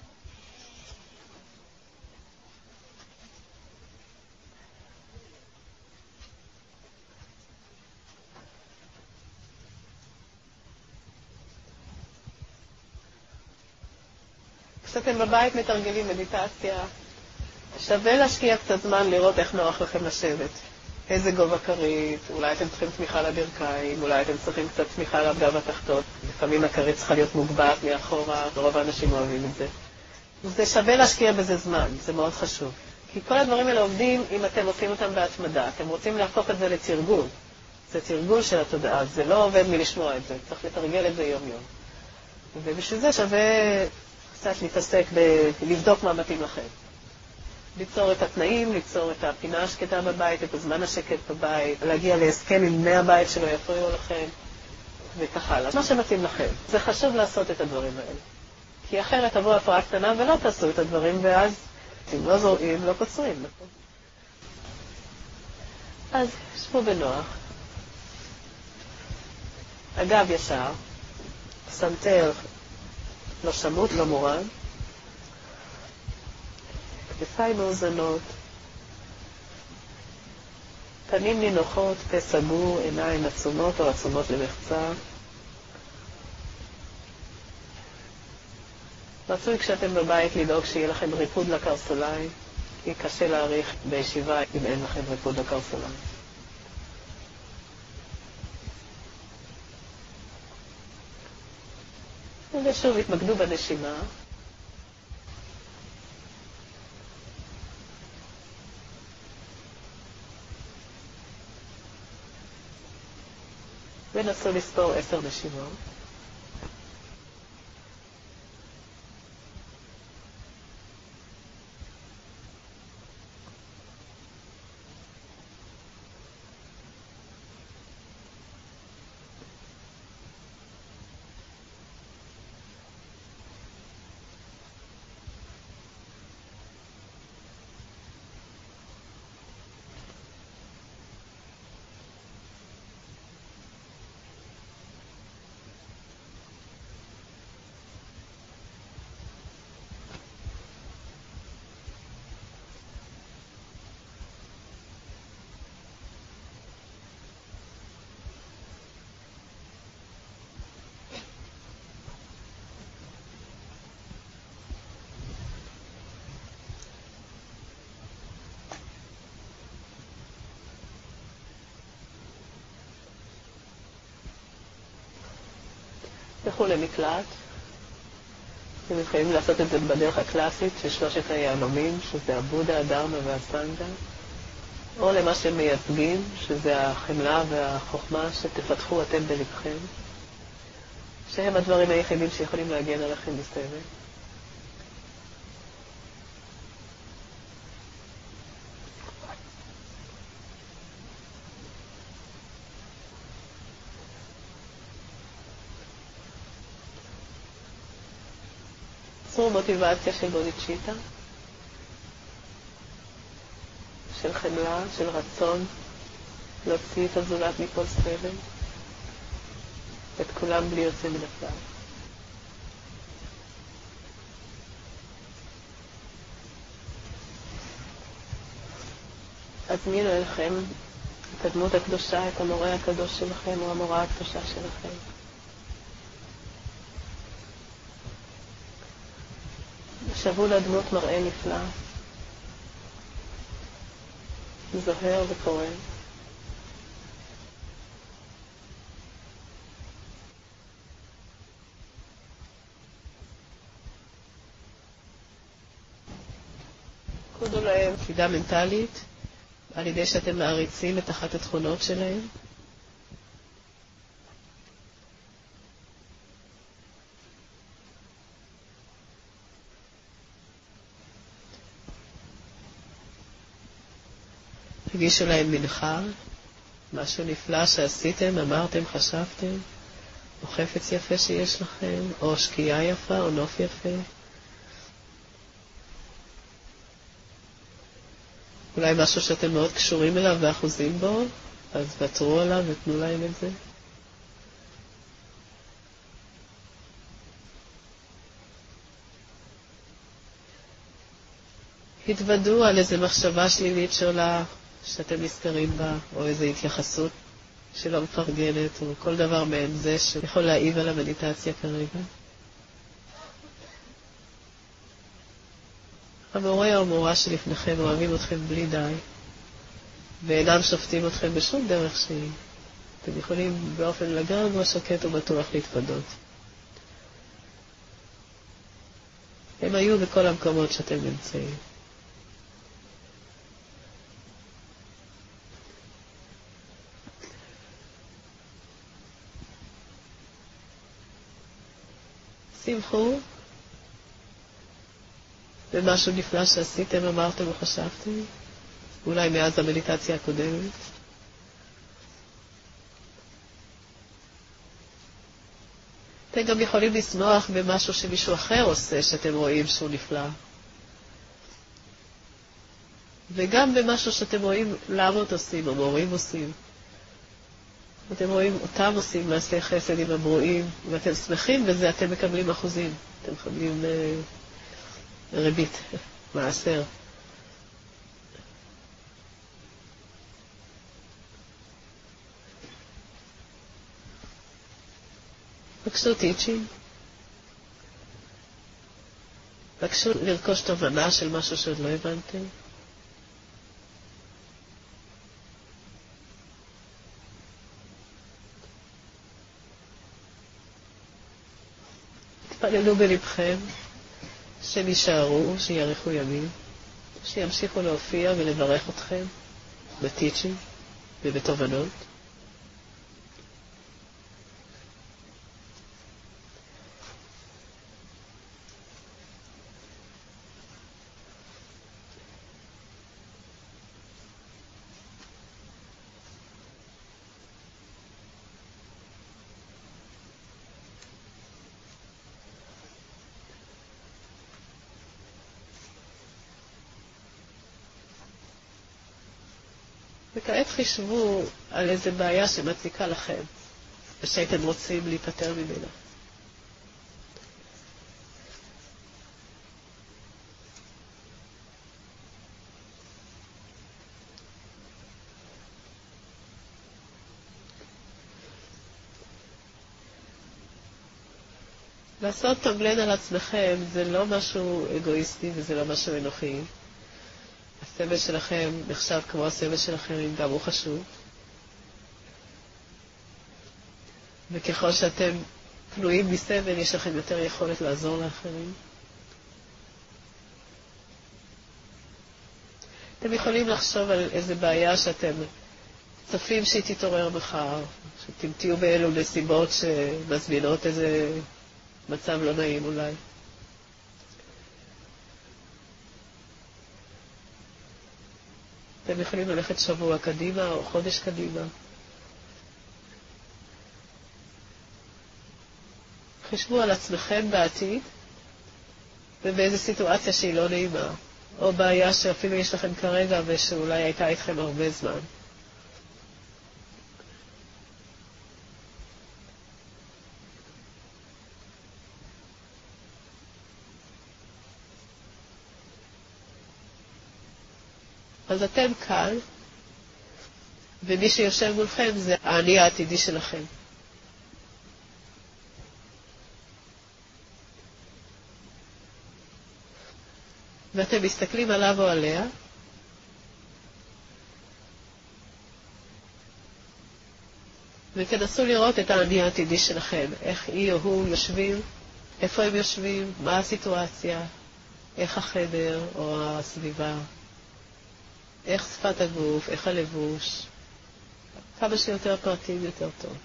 כשאתם בבית מתרגלים מדיטציה, שווה להשקיע קצת זמן לראות איך נוח לכם לשבת. איזה גובה כרית, אולי אתם צריכים תמיכה לברכיים, אולי אתם צריכים קצת תמיכה לגב התחתון. לפעמים הכרית צריכה להיות מוגבעת מאחורה, רוב האנשים אוהבים את זה. זה שווה להשקיע בזה זמן, זה מאוד חשוב. כי כל הדברים האלה עובדים אם אתם עושים אותם בהתמדה. אתם רוצים להפוך את זה לתרגול. זה תרגול של התודעה, זה לא עובד מלשמוע את זה, צריך לתרגל את זה יום יום. ובשביל זה שווה קצת להתעסק בלבדוק מה מתאים לכם. ליצור את התנאים, ליצור את הפינה השקטה בבית, את הזמן השקט בבית, להגיע להסכם עם בני הבית שלא יפריעו לכם, וכך הלאה. מה שמתאים לכם. זה חשוב לעשות את הדברים האלה. כי אחרת תבוא הפרעה קטנה ולא תעשו את הדברים, ואז אם לא זורעים, לא קוצרים. נכון? אז שבו בנוח. אגב ישר, סנטר לא שמות, לא מורן. כתפיים מאוזנות, פנים נינוחות, פה סגור, עיניים עצומות או עצומות למחצה. רצוי כשאתם בבית לדאוג שיהיה לכם ריפוד לקרסוליים, כי קשה להעריך בישיבה אם אין לכם ריפוד לקרסוליים. ושוב התמקדו בנשימה. ונסו לספור עשר נשימות. לכו למקלט. אתם יכולים לעשות את זה בדרך הקלאסית של שלושת היהלומים, שזה הבודה, הדרמה והסנגה, או למה שהם מייצגים, שזה החמלה והחוכמה שתפתחו אתם בלבכם, שהם הדברים היחידים שיכולים להגן עליכם בסבל. צרו מוטיבציה של בודיצ'יטה, של חמלה, של רצון להוציא את הזולת מכל סבל, את כולם בלי יוצא מן הכלל. הזמינו אליכם את הדמות הקדושה, את המורה הקדוש שלכם או המורה הקדושה שלכם. שבו לדמות מראה נפלא, זוהר וקורן. קודו להם תפידה מנטלית, על ידי שאתם מעריצים את אחת התכונות שלהם. תגישו להם מנחה, משהו נפלא שעשיתם, אמרתם, חשבתם, או חפץ יפה שיש לכם, או שקיעה יפה, או נוף יפה. אולי משהו שאתם מאוד קשורים אליו ואחוזים בו, אז ותרו עליו ותנו להם את זה. התוודעו על איזו מחשבה שלילית שעולה, שאתם נזכרים בה, או איזו התייחסות שלא מפרגנת, או כל דבר מעין זה שיכול להעיב על המדיטציה כרגע. המורה או המורה שלפניכם אוהבים אתכם בלי די, ואינם שופטים אתכם בשום דרך שהיא. אתם יכולים באופן לגמרי שקט ובטוח להתוודות. הם היו בכל המקומות שאתם נמצאים. שמחו במשהו נפלא שעשיתם, אמרתם וחשבתם, אולי מאז המדיטציה הקודמת. אתם גם יכולים לשמוח במשהו שמישהו אחר עושה, שאתם רואים שהוא נפלא. וגם במשהו שאתם רואים לאמות עושים, או מורים עושים. אתם רואים אותם עושים מעשי חסד עם הברואים, ואתם שמחים בזה, אתם מקבלים אחוזים. אתם מקבלים אה, ריבית, מעשר. בקשו טיצ'ים. בקשו לרכוש תובנה של משהו שעוד לא הבנתם. תפללו בלבכם, שהם יישארו, שיאריכו ימים, שימשיכו להופיע ולברך אתכם בטיצ'ים ובתובנות. וכעת חישבו על איזה בעיה שמציקה לכם, ושהייתם רוצים להיפטר ממנה. לעשות תמלן על עצמכם זה לא משהו אגואיסטי וזה לא משהו אנוכי. הסבל שלכם נחשב כמו הסבל שלכם, אם גם הוא חשוב. וככל שאתם פנויים מסבל, יש לכם יותר יכולת לעזור לאחרים. אתם יכולים לחשוב על איזה בעיה שאתם צופים שהיא תתעורר מחר, שאתם תהיו באלו נסיבות שמזמינות איזה מצב לא נעים אולי. אתם יכולים ללכת שבוע קדימה או חודש קדימה. חשבו על עצמכם בעתיד ובאיזו סיטואציה שהיא לא נעימה, או בעיה שאפילו יש לכם כרגע ושאולי הייתה איתכם הרבה זמן. אז אתם כאן, ומי שיושב מולכם זה האני העתידי שלכם. ואתם מסתכלים עליו או עליה, ותנסו לראות את האני העתידי שלכם, איך היא או הוא יושבים, איפה הם יושבים, מה הסיטואציה, איך החדר או הסביבה. איך שפת הגוף, איך הלבוש, כמה שיותר פרטים יותר טוב.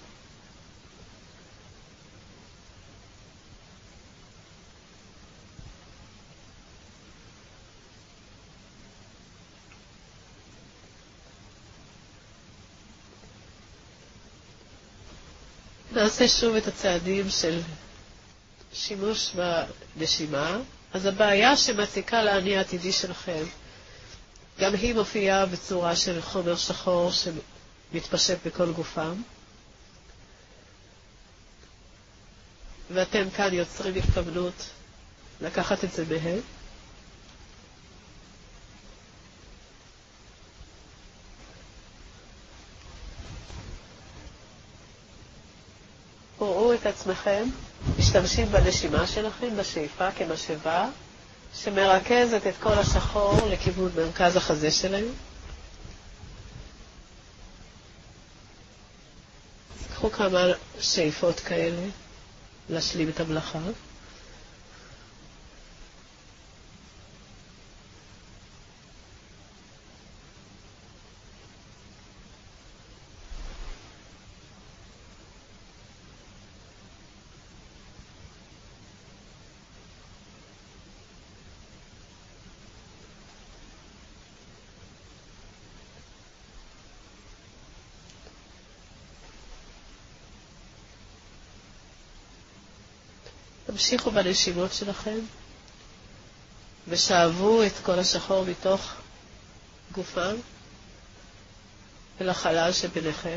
נעשה שוב את הצעדים של שימוש בנשימה. אז הבעיה שמציקה לאני העתידי שלכם, גם היא מופיעה בצורה של חומר שחור שמתפשט בכל גופם. ואתם כאן יוצרים התכוונות לקחת את זה מהם. ראו את עצמכם, משתמשים בנשימה שלכם, בשאיפה כמשאבה, שמרכזת את כל השחור לכיוון מרכז החזה שלהם. קחו כמה שאיפות כאלה, להשלים את המלאכה. תמשיכו בנשימות שלכם, ושאבו את כל השחור מתוך גופם אל החלל שביניכם.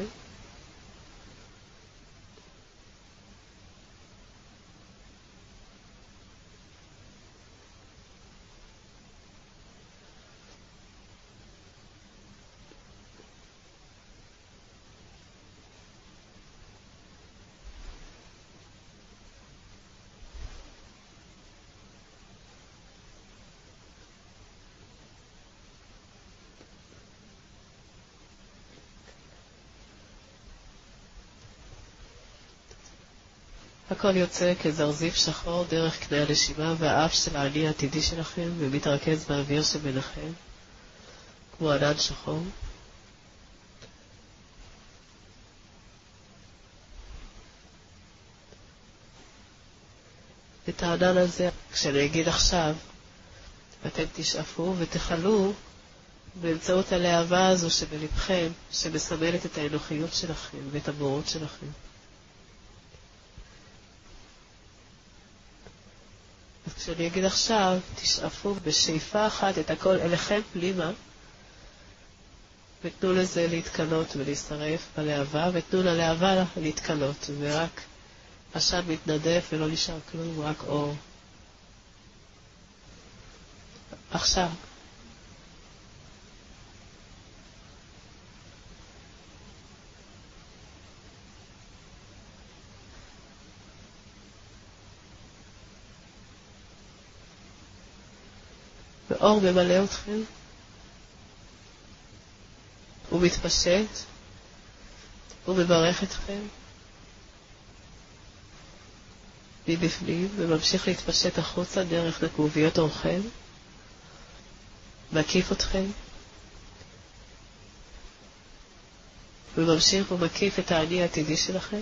הכל יוצא כזרזיף שחור דרך קנה הנשימה והאף של האני העתידי שלכם ומתרכז באוויר שביניכם, כמו ענן שחור. את הענן הזה, כשאני אגיד עכשיו, אתם תשאפו ותחלו באמצעות הלהבה הזו שבלבכם, שמסמלת את האנוכיות שלכם ואת הבורות שלכם. אז כשאני אגיד עכשיו, תשאפו בשאיפה אחת את הכל אליכם פנימה, ותנו לזה להתקלות ולהצטרף בלהבה, ותנו ללהבה להתקלות, ורק עשן מתנדף ולא נשאר כלום, רק אור. עכשיו. ואור ממלא אתכם, הוא מתפשט, הוא מברך אתכם מבפנים, וממשיך להתפשט החוצה דרך נקוביות אורכם, מקיף אתכם, וממשיך ומקיף את האני העתידי שלכם,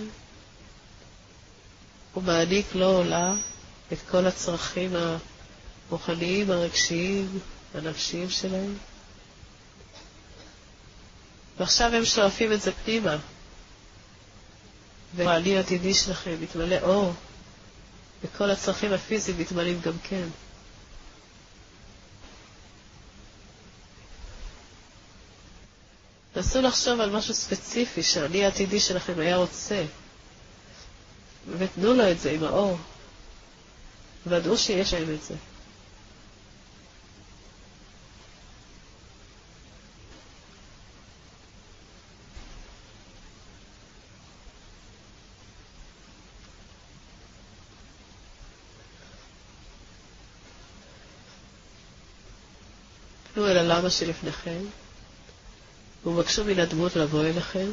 ומעניק לו עולה את כל הצרכים הרוחניים, הרגשיים, הנפשיים שלהם. ועכשיו הם שואפים את זה פנימה, והאני העתידי שלכם מתמלא אור, וכל הצרכים הפיזיים מתמלאים גם כן. נסו לחשוב על משהו ספציפי שהאני העתידי שלכם היה רוצה, ותנו לו את זה עם האור, ודאו שיש להם את זה. פנו אל הלמה שלפניכם, ובקשו מן הדמות לבוא אליכם.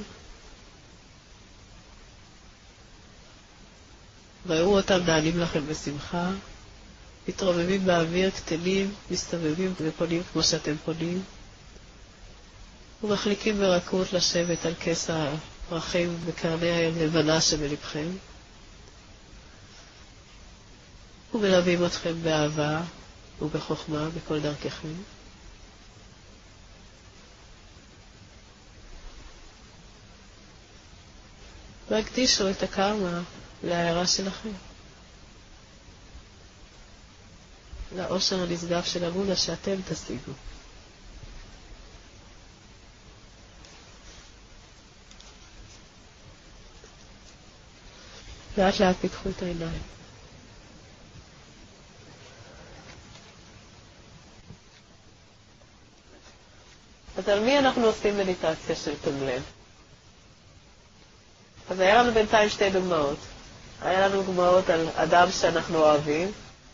ראו אותם נענים לכם בשמחה, מתרוממים באוויר, קטנים, מסתובבים ופונים כמו שאתם פונים, ומחליקים ברכות לשבת על כס הפרחים וקרני הלבנה שבלבכם, ומלווים אתכם באהבה ובחוכמה בכל דרככם. והקדישו את הקרמה להערה שלכם, לאושר הנשגב של הבודה שאתם תשיגו. לאט לאט פיקחו את העיניים. אז על מי אנחנו עושים מדיטציה של תום לב? אז היה לנו בינתיים שתי דוגמאות. היה לנו דוגמאות על אדם שאנחנו אוהבים,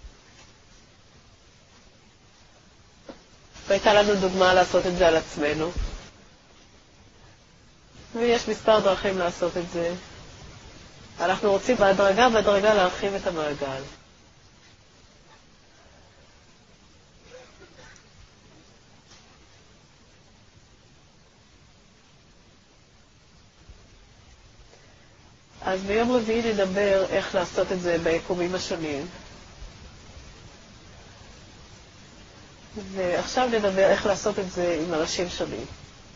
והייתה לנו דוגמה לעשות את זה על עצמנו. ויש מספר דרכים לעשות את זה. אנחנו רוצים בהדרגה בהדרגה להרחיב את המעגל. אז ביום רביעי נדבר איך לעשות את זה ביקומים השונים. ועכשיו נדבר איך לעשות את זה עם אנשים שונים.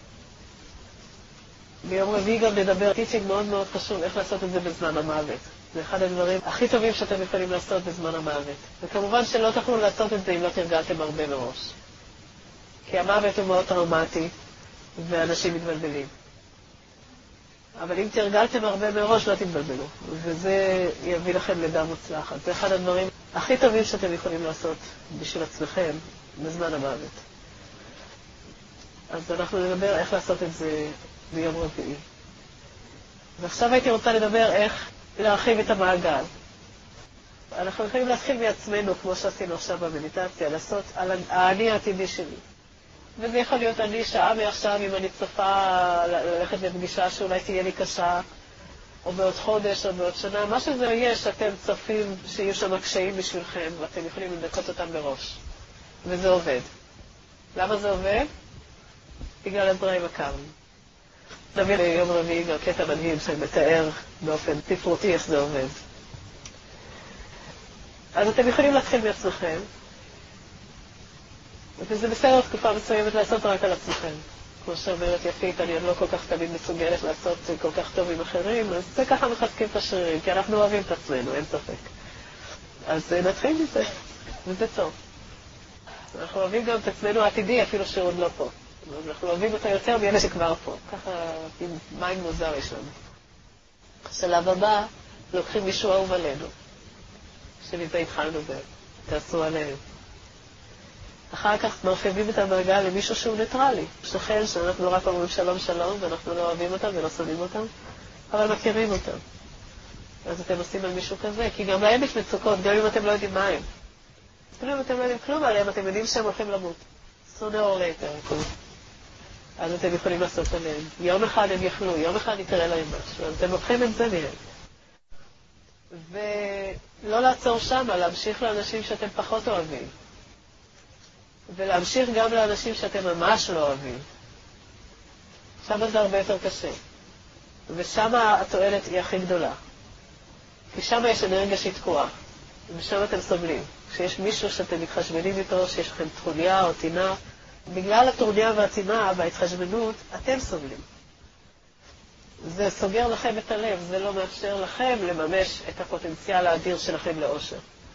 ביום רביעי גם נדבר טיצ'ינג מאוד מאוד חשוב, איך לעשות את זה בזמן המוות. זה אחד הדברים הכי טובים שאתם יכולים לעשות בזמן המוות. וכמובן שלא תוכלו לעשות את זה אם לא תרגלתם הרבה מראש. כי המוות הוא מאוד טראומטי, ואנשים מתבלבלים. אבל אם תרגלתם הרבה מראש, לא תתבלבלו. וזה יביא לכם לידה מוצלחת. זה אחד הדברים הכי טובים שאתם יכולים לעשות בשביל עצמכם בזמן המוות. אז אנחנו נדבר איך לעשות את זה ביום רביעי. ועכשיו הייתי רוצה לדבר איך להרחיב את המעגל. אנחנו יכולים להתחיל מעצמנו, כמו שעשינו עכשיו במדיטציה, לעשות על האני העתידי שלי. וזה יכול להיות אני שעה מעכשיו, אם אני צופה ללכת לפגישה שאולי תהיה לי קשה, או בעוד חודש, או בעוד שנה, מה שזה יהיה שאתם צופים שיהיו שם קשיים בשבילכם, ואתם יכולים לדקות אותם בראש. וזה עובד. למה זה עובד? בגלל הזרעים הקרמיים. נביא ליום רביעי גם קטע מדהים שמתאר באופן ספרותי איך זה עובד. אז אתם יכולים להתחיל מעצמכם, וזה בסדר תקופה מסוימת לעשות רק על עצמכם. כמו שאומרת יפית, אני עוד לא כל כך תמיד מסוגלת לעשות כל כך טוב עם אחרים, אז זה ככה מחזקים את השרירים, כי אנחנו אוהבים את עצמנו, אין ספק. אז נתחיל מזה, וזה טוב. אנחנו אוהבים גם את עצמנו העתידי, אפילו שהוא עוד לא פה. אנחנו אוהבים אותו יותר מאלה שכבר פה. ככה עם מים מוזר יש לנו. בשלב הבא, לוקחים מישהו אהוב עלינו. שמזה התחלנו בהם. תעשו עליהם. אחר כך מרחיבים את המעגל למישהו שהוא ניטרלי. שכן שאנחנו לא רק אומרים שלום שלום, ואנחנו לא אוהבים אותם ולא שונאים אותם, אבל מכירים אותם. אז אתם עושים על מישהו כזה, כי גם להם יש מצוקות, גם אם אתם לא יודעים מה הם. אפילו אם אתם לא יודעים כלום עליהם, אתם יודעים שהם הולכים למות. sooner or later. אז אתם יכולים לעשות עליהם. יום אחד הם יחלו, יום אחד יקרה להם משהו. אז אתם לוקחים את זה מהם. ולא לעצור שם, להמשיך לאנשים שאתם פחות אוהבים. ולהמשיך גם לאנשים שאתם ממש לא אוהבים. שם זה הרבה יותר קשה. ושם התועלת היא הכי גדולה. כי שם יש אנרגיה שהיא תקועה. ושם אתם סובלים. כשיש מישהו שאתם מתחשבנים איתו, שיש לכם טרוניה או טינה, בגלל הטרוניה והטינה וההתחשבנות, אתם סובלים. זה סוגר לכם את הלב, זה לא מאפשר לכם לממש את הפוטנציאל האדיר שלכם לאושר.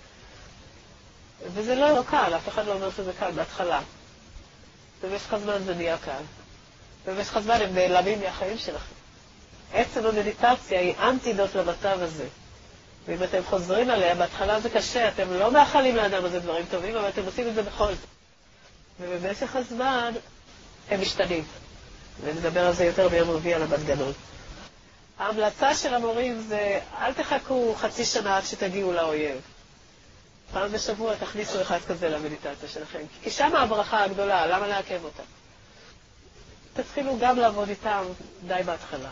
וזה לא קל, אף אחד לא אומר שזה קל בהתחלה. במשך הזמן זה נהיה קל. במשך הזמן הם נעלמים מהחיים שלכם. עצם המדיטציה היא אנטידוט למצב הזה. ואם אתם חוזרים עליה, בהתחלה זה קשה, אתם לא מאחלים לאדם הזה דברים טובים, אבל אתם עושים את זה בכל זאת. ובמשך הזמן הם משתנים. ונדבר על זה יותר ביום רביעי על המנגנון. ההמלצה של המורים זה, אל תחכו חצי שנה עד שתגיעו לאויב. פעם בשבוע תכניסו אחד כזה למדיטציה שלכם. כי שם הברכה הגדולה, למה לעכב אותה? תתחילו גם לעבוד איתם די בהתחלה.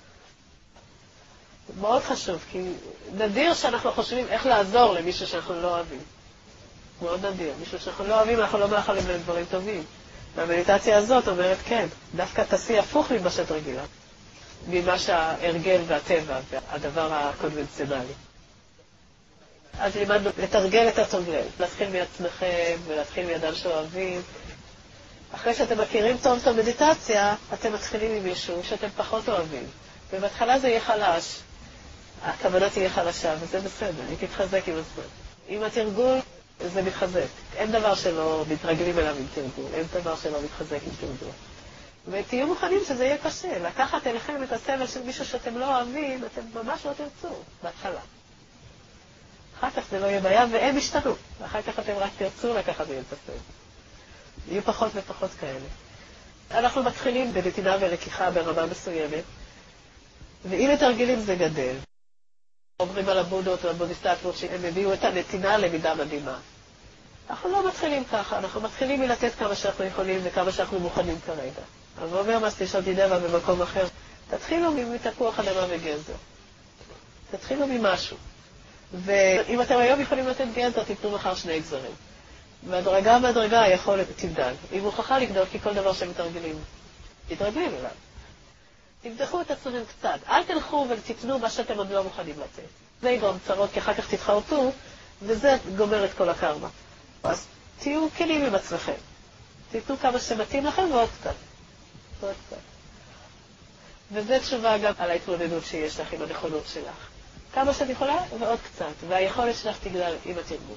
מאוד חשוב, כי נדיר שאנחנו חושבים איך לעזור למישהו שאנחנו לא אוהבים. מאוד נדיר. מישהו שאנחנו לא אוהבים, אנחנו לא מאחלים להם דברים טובים. והמדיטציה הזאת אומרת, כן, דווקא תעשי הפוך ממה שאת רגילה. ממה שההרגל והטבע והדבר הקונבנציונלי. אז לימדנו לתרגל את התרגל, להתחיל מעצמכם ולהתחיל מידם שאוהבים. אחרי שאתם מכירים טוב את המדיטציה, אתם מתחילים עם מישהו שאתם פחות אוהבים. ובהתחלה זה יהיה חלש. הכוונה תהיה חלשה, וזה בסדר, היא תתחזק עם הזמן. עם התרגול, זה מתחזק. אין דבר שלא מתרגלים אליו עם תרגול, אין דבר שלא מתחזק עם תרגול. ותהיו מוכנים שזה יהיה קשה. לקחת אליכם את הסבל של מישהו שאתם לא אוהבים, אתם ממש לא תרצו, בהתחלה. אחר כך זה לא יהיה בעיה, והם ישתנו. ואחר כך אתם רק תרצו לקחת מהם את הסבל. יהיו פחות ופחות כאלה. אנחנו מתחילים בנתינה ולקיחה ברמה מסוימת, ואם מתרגלים זה גדל. אומרים על הבודות והבודיסטטבות שהם הביאו את הנתינה למידה מדהימה. אנחנו לא מתחילים ככה, אנחנו מתחילים מלתת כמה שאנחנו יכולים וכמה שאנחנו מוכנים כרגע. אבל אומר מסטי שולדידבה במקום אחר, תתחילו מתפוח אדמה וגזר. תתחילו ממשהו. ואם אתם היום יכולים לתת גזר, תיתנו מחר שני גזרים. והדרגה והדרגה היכולת תגדל. היא מוכרחה לגדול כי כל דבר שהם מתרגלים, תתרגלים אליו. תמתחו את עצמם קצת. אל תלכו ותתנו מה שאתם עוד לא מוכנים לתת. זה יגרום צרות, כי אחר כך תתחרטו, וזה גומר את כל הקרמה. אז תהיו כלים עם עצמכם. תיתנו כמה שמתאים לכם ועוד קצת. ועוד קצת. וזה תשובה גם על ההתמודדות שיש לך עם הנכונות שלך. כמה שאת יכולה ועוד קצת. והיכולת שלך תגדל עם התרגול.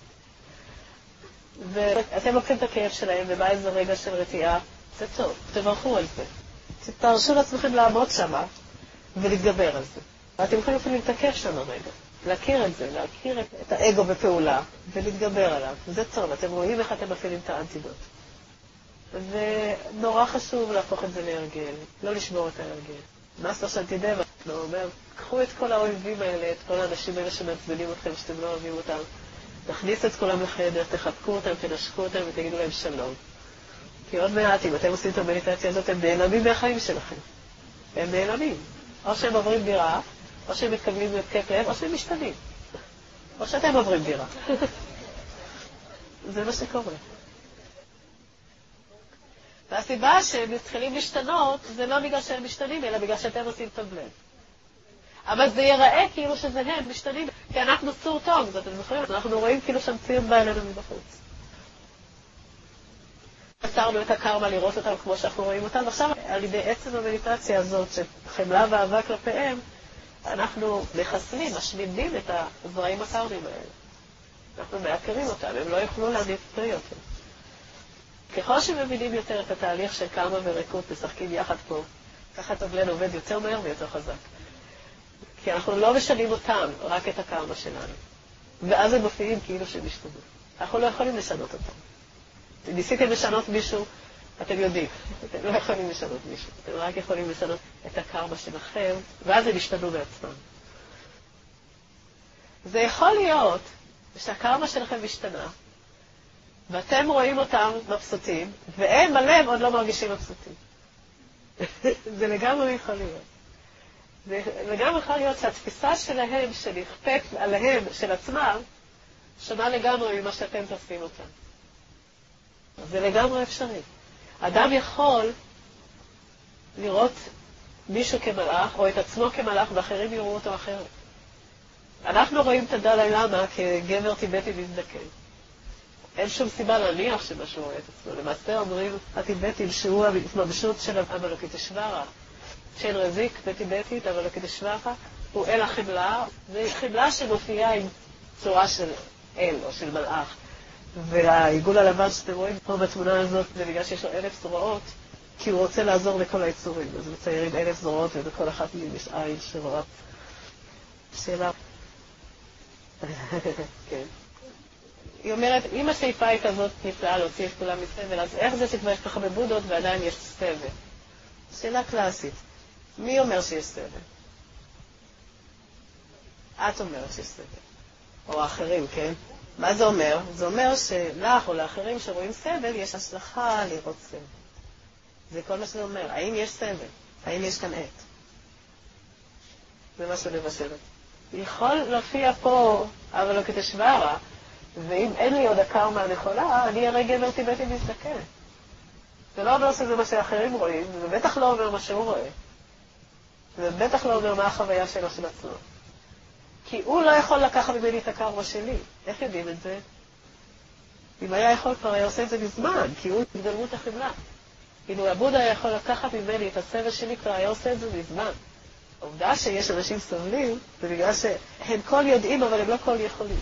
ואתם לוקחים את הכאב שלהם, ובא איזה רגע של רתיעה, זה טוב, תברכו על זה. תרשו לעצמכם לעמוד שמה ולהתגבר על זה. ואתם יכולים אפילו להתעכב שם הרגע. להכיר את זה, להכיר את, את האגו בפעולה ולהתגבר עליו. וזה טוב, אתם רואים איך אתם מפעילים את האנטידוט. ונורא חשוב להפוך את זה להרגל, לא לשבור את ההרגל. מסטר שולדידבה אומר, קחו את כל האויבים האלה, את כל האנשים האלה שמעצבנים אתכם, שאתם לא אוהבים אותם, תכניס את כולם לחדר, תחבקו אותם, תנשקו אותם ותגידו להם שלום. כי עוד מעט, אם אתם עושים את המדיטציה הזאת, הם נעלמים מהחיים שלכם. הם נעלמים. או שהם עוברים דירה, או שהם מתקבלים בהתקף לב, או שהם משתנים. או שאתם עוברים דירה. זה מה שקורה. והסיבה שהם מתחילים להשתנות, זה לא בגלל שהם משתנים, אלא בגלל שאתם עושים טוב לב. אבל זה ייראה כאילו שזה הם משתנים, כי אנחנו צור טוב, זאת אתם זוכרים? אנחנו רואים כאילו שם ציר בא אלינו מבחוץ. עצרנו את הקרמה לראות אותם כמו שאנחנו רואים אותם, ועכשיו על ידי עצם המדיטציה הזאת, שחמלה ואהבה כלפיהם, אנחנו מחסלים, משמידים את הזרעים הקרמים האלה. אנחנו מעקרים אותם, הם לא יוכלו להניף פרי יותר. ככל שמבינים יותר את התהליך של קרמה וריקות, משחקים יחד פה, ככה טובלן עובד יותר מהר ויותר חזק. כי אנחנו לא משנים אותם, רק את הקרמה שלנו. ואז הם מופיעים כאילו שהם השתנו. אנחנו לא יכולים לשנות אותם. ניסיתם לשנות מישהו, אתם יודעים. אתם לא יכולים לשנות מישהו. אתם רק יכולים לשנות את הקרמה שלכם, ואז הם ישתנו בעצמם. זה יכול להיות שהקרמה שלכם משתנה, ואתם רואים אותם מבסוטים, והם בלב עוד לא מרגישים מבסוטים. זה לגמרי יכול להיות. זה לגמרי יכול להיות שהתפיסה שלהם, שנכפת עליהם, של עצמם, שונה לגמרי ממה שאתם תופסים אותם. זה לגמרי אפשרי. אדם יכול לראות מישהו כמלאך, או את עצמו כמלאך, ואחרים יראו אותו אחרת. אנחנו רואים את הדלי למה כגבר טיבטי מזדקן. אין שום סיבה להניח שמשהו רואה את עצמו. למעשה אומרים הטיבטים שהוא הממשות של אבלוקתשברה, של רזיק בטיבטית, אבלוקתשברה, הוא אל החמלה. זה חמלה שמופיעה עם צורה של אל או של מלאך. והעיגול הלבן שאתם רואים פה בתמונה הזאת, זה בגלל שיש לו אלף זרועות, כי הוא רוצה לעזור לכל היצורים. אז מציירים אלף זרועות, ובכל אחת מהם יש עין שרואה. שאלה. כן. היא אומרת, אם השאיפה היא כזאת נפלאה להוציא את כולם מסבל, אז איך זה שכבר יש ככה בבודות ועדיין יש סבל? שאלה קלאסית. מי אומר שיש סבל? את אומרת שיש סבל. או האחרים, כן? מה זה אומר? זה אומר שלך או לאחרים שרואים סבל, יש השלכה לראות סבל. זה כל מה שזה אומר. האם יש סבל? האם יש כאן עת? זה משהו לבשלת. יכול להופיע פה, אבל לא כתשברה, ואם אין לי עוד הקרמה הנכונה, אני הרי גבר טיבטי מזדקן. זה לא אומר שזה מה שאחרים רואים, זה בטח לא אומר מה שהוא רואה. זה בטח לא אומר מה החוויה שלו של עצמו. כי הוא לא יכול לקחת ממני את הקרמה שלי. איך יודעים את זה? אם היה יכול כבר היה עושה את זה מזמן, כי הוא התגלמות החמלה. אילו הבודה היה יכול לקחת ממני את הסבל שלי, כבר היה עושה את זה מזמן. העובדה שיש אנשים סובלים, זה בגלל שהם כל יודעים, אבל הם לא כל יכולים.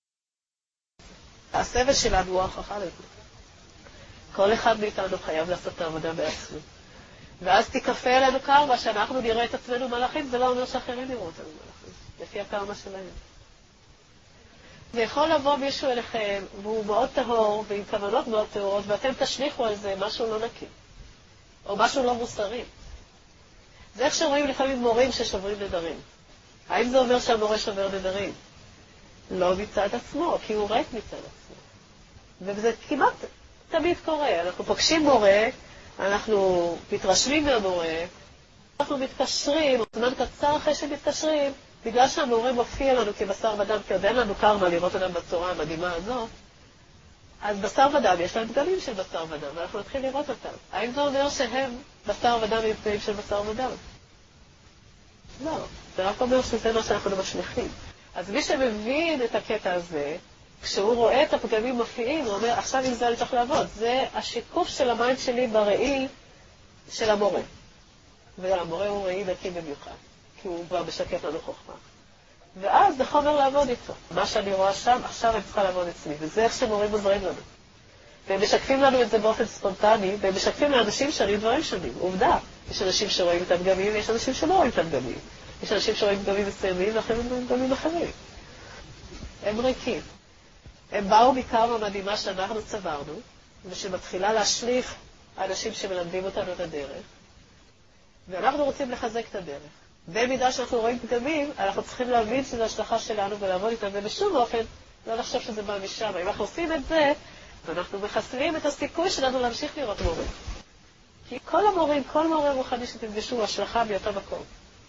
הסבל שלנו הוא ההוכחה לזה. כל אחד מאיתנו חייב לעשות את העבודה בעצמו. ואז תיקפה אלינו קרמה, שאנחנו נראה את עצמנו מלאכים, זה לא אומר שאחרים יראו אותנו מלאכים, לפי הקרמה שלהם. זה יכול לבוא מישהו אליכם, והוא מאוד טהור, ועם כוונות מאוד טהורות, ואתם תשליחו על זה משהו לא נקי, או משהו לא מוסרי. זה איך שרואים לפעמים מורים ששוברים נדרים. האם זה אומר שהמורה שובר נדרים? לא מצד עצמו, כי הוא ריק מצד עצמו. וזה כמעט תמיד קורה. אנחנו פוגשים מורה, אנחנו מתרשמים מהמורה, אנחנו מתקשרים, זמן קצר אחרי שמתקשרים, בגלל שהמורה מופיע לנו כבשר ודם, כי עוד אין לנו קרמה לראות אותם בצורה המדהימה הזאת, אז בשר ודם, יש להם גלים של בשר ודם, ואנחנו נתחיל לראות אותם. האם זה אומר שהם בשר ודם עם תנאים של בשר ודם? לא, זה רק אומר שזה מה שאנחנו משליחים. אז מי שמבין את הקטע הזה, כשהוא רואה את הפגמים מופיעים, הוא אומר, עכשיו עם זה אני צריך לעבוד. זה השיקוף של המים שלי בראי של המורה. והמורה הוא ראי נקי במיוחד, כי הוא כבר משקף לנו חוכמה. ואז זה חומר לעבוד איתו. מה שאני רואה שם, עכשיו אני צריכה לעבוד אצלי. וזה איך שמורים עוזרים לנו. והם משקפים לנו את זה באופן ספונטני, והם משקפים לאנשים שונים דברים שונים. עובדה, יש אנשים שרואים את הפגמים, ויש אנשים שלא רואים את הפגמים. יש אנשים שרואים פגמים מסוימים, ואחרים רואים פגמים אחרים. הם ריקים. הם באו מקרמה מדהימה שאנחנו צברנו, ושמתחילה להשליך אנשים שמלמדים אותנו את הדרך. ואנחנו רוצים לחזק את הדרך. במידה שאנחנו רואים פגמים, אנחנו צריכים להבין שזו השלכה שלנו ולעבוד איתם, ובשום אופן לא לחשוב שזה בא משם. אם אנחנו עושים את זה, אנחנו מחסלים את הסיכוי שלנו להמשיך לראות מורים. כי כל המורים, כל מורה רוחני שתפגשו, השלכה באותו מקום.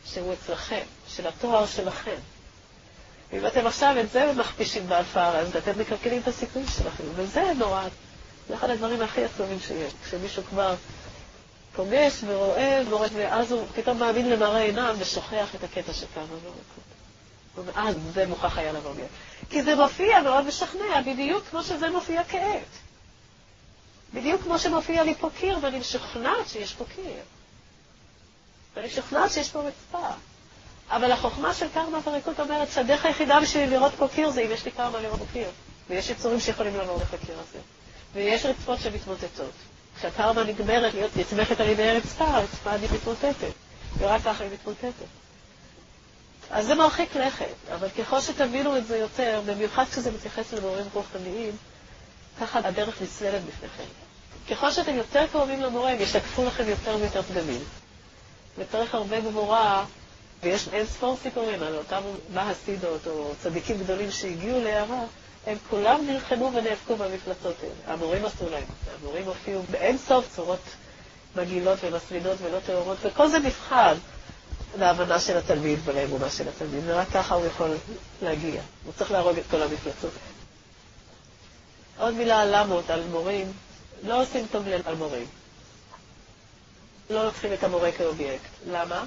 שהוא אצלכם, של התואר שלכם. אם אתם עכשיו את זה מכפישים באלפר, אז אתם מקלקלים את הסיכויים שלכם, וזה נורא. זה אחד הדברים הכי עצובים שיש. כשמישהו כבר פוגש ורואה, ורואה, ואז הוא פתאום מאמין למראה עינם ושוכח את הקטע שכמה לא. ואז זה מוכרח היה לבוא מיד. כי זה מופיע מאוד משכנע, בדיוק כמו שזה מופיע כעת. בדיוק כמו שמופיע לי פה קיר, ואני משוכנעת שיש פה קיר. ואני משוכנעת שיש פה מצפה. אבל החוכמה של קרמה וריקות אומרת שהדרך היחידה בשביל לראות פה קיר זה אם יש לי קרמה לראות פה קיר. ויש יצורים שיכולים לעבור דרך הקיר הזה. ויש רצפות שמתמוטטות. כשהקרמה נגמרת להיות נתמכת על ידי הרצפה, הרצפה היא מתמוטטת. ורק ככה היא מתמוטטת. אז זה מרחיק לכת, אבל ככל שתבינו את זה יותר, במיוחד כשזה מתייחס למורים רוחניים, ככה הדרך נסללת בפניכם. ככל שאתם יותר קרובים למורה, הם ישקפו לכם יותר ויותר פגמים. וצריך הרבה גבורה, ויש אין ספור סיפורים על אותם מהסידות או צדיקים גדולים שהגיעו להערה, הם כולם נלחמו ונאבקו במפלצות האלה. המורים עשו להם. המורים הופיעו באין סוף צורות מגעילות ומסלידות ולא טהורות, וכל זה מבחן להבנה של התלמיד ולאמונה של התלמיד, ורק ככה הוא יכול להגיע. הוא צריך להרוג את כל המפלצות. עוד מילה על למות, על מורים. לא עושים טוב על מורים. לא לוקחים את המורה כאובייקט. למה?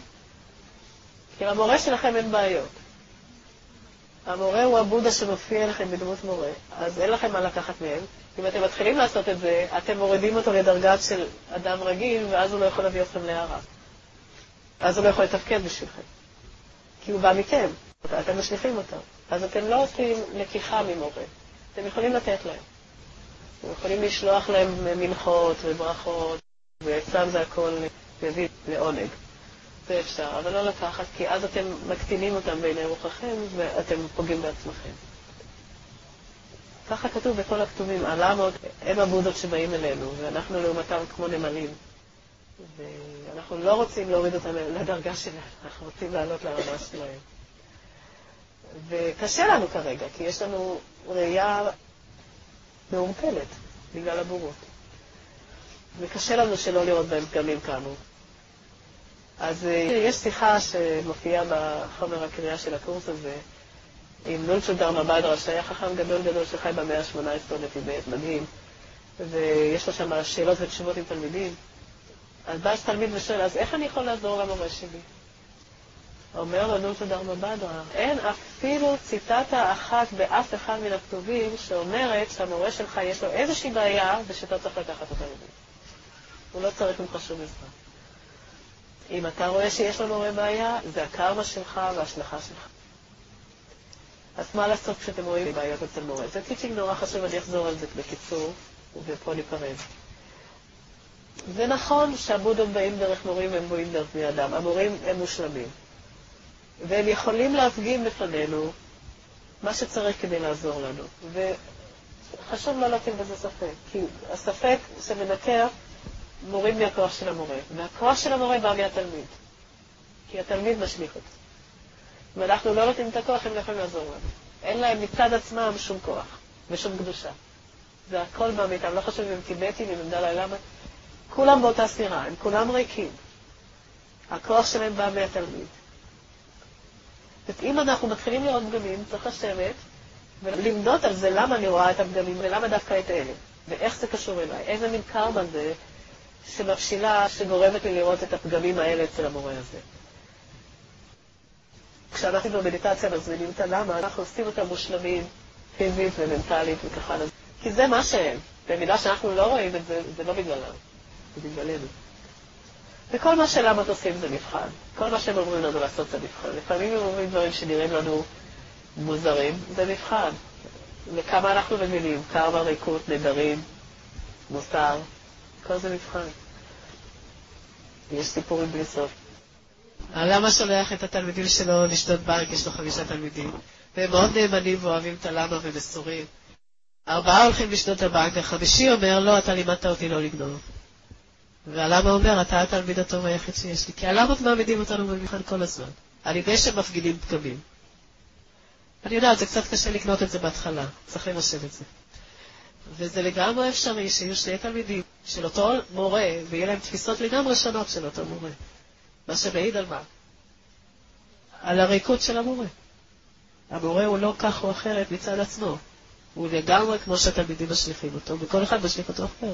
כי המורה שלכם אין בעיות. המורה הוא הבודה שמופיע לכם בדמות מורה, אז אין לכם מה לקחת מהם. אם אתם מתחילים לעשות את זה, אתם מורידים אותו לדרגה של אדם רגיל, ואז הוא לא יכול להביא אתכם להערה. אז הוא לא יכול לתפקד בשבילכם. כי הוא בא מכם, אתם משליחים אותו. אז אתם לא עושים לקיחה ממורה. אתם יכולים לתת להם. אתם יכולים לשלוח להם מנחות וברכות, ואצלם זה הכל מביא לעונג. זה אפשר, אבל לא לקחת, כי אז אתם מקטינים אותם בעיני רוחכם, ואתם פוגעים בעצמכם. ככה כתוב בכל הכתובים, הלמות הם הבודות שבאים אלינו, ואנחנו לעומתם כמו נמלים. ואנחנו לא רוצים להוריד אותם לדרגה שלהם, אנחנו רוצים לעלות לרמה שלהם. וקשה לנו כרגע, כי יש לנו ראייה מעורפלת בגלל הבורות. וקשה לנו שלא לראות בהם פגמים כאמור. אז יש שיחה שמופיעה בחומר הקריאה של הקורס הזה, עם נולצ'ו דרמה בדרה, שהיה חכם גדול גדול שחי במאה ה-שמונה עשרה בטיבט, מדהים, ויש לו שם שאלות ותשובות עם תלמידים. אז בא תלמיד ושואל, אז איך אני יכול לעזור למורה שלי? אומר לו נולצ'ו דרמה בדרה, אין אפילו ציטטה אחת באף אחד מן הכתובים שאומרת שהמורה שלך יש לו איזושהי בעיה ושאתה צריך לקחת אותה לבית. הוא לא צריך ממך שום עזרה. אם אתה רואה שיש לו מורה בעיה, זה הקרמה שלך וההשלכה שלך. אז מה לעשות כשאתם רואים בעיות אצל מורה? זה טיצ'ינג נורא חשוב, אני אחזור על זה בקיצור, ופה ניפרד. זה נכון שהבודות באים דרך מורים והם באים דרך בני אדם. המורים הם מושלמים. והם יכולים להפגין בפנינו מה שצריך כדי לעזור לנו. וחשוב לא להטיל בזה ספק, כי הספק שמנקר מוריד מהכוח של המורה, והכוח של המורה בא מהתלמיד, כי התלמיד משליך אותו. ואנחנו לא נותנים את הכוח, הם לא יכולים לעזור לנו. אין להם מצד עצמם שום כוח ושום קדושה. זה הכל בא מאיתם, לא חשוב אם הם טיבטים, אם הם דלי למה, כולם באותה סירה, הם כולם ריקים. הכוח שלהם בא מהתלמיד. ואם אנחנו מתחילים לראות פגמים, צריך לשבת ולמדות על זה למה אני רואה את הפגמים ולמה דווקא את אלה, ואיך זה קשור אליי, איזה מין קרמה זה שמבשילה, שגורמת לי לראות את הפגמים האלה אצל המורה הזה. כשאנחנו במדיטציה מזמינים את הלמה, אנחנו עושים אותם מושלמים, פיזית ומנטלית וככה. כי זה מה שהם. במידה שאנחנו לא רואים את זה, זה לא בגללם, זה בגללנו. וכל מה שלמה עושים זה מבחן. כל מה שהם אומרים לנו לעשות זה מבחן. לפעמים הם אומרים דברים שנראים לנו מוזרים, זה מבחן. וכמה אנחנו מבינים, קרמה, ריקות, נדרים, מוסר, כל זה מבחן. יש סיפורים בלי סוף. הלמה שולח את התלמידים שלו לשדות בנק, יש לו חמישה תלמידים, והם מאוד נאמנים ואוהבים את הלמה ומסורים. ארבעה הולכים לשדות הבנק, החמישי אומר, לא, אתה לימדת אותי לא לגנוב. והלמה אומר, אתה התלמיד הטוב היחיד שיש לי, כי הלמות מעמידים אותנו במבחן כל הזמן, על ידי שמפגינים פגמים. אני יודעת, זה קצת קשה לקנות את זה בהתחלה, צריך לנשב את זה. וזה לגמרי אפשרי שיהיו שני תלמידים של אותו מורה, ויהיה להם תפיסות לגמרי שונות של אותו מורה. מה שמעיד על מה? על הריקות של המורה. המורה הוא לא כך או אחרת מצד עצמו. הוא לגמרי כמו שהתלמידים משליחים אותו, וכל אחד משליח אותו אחר.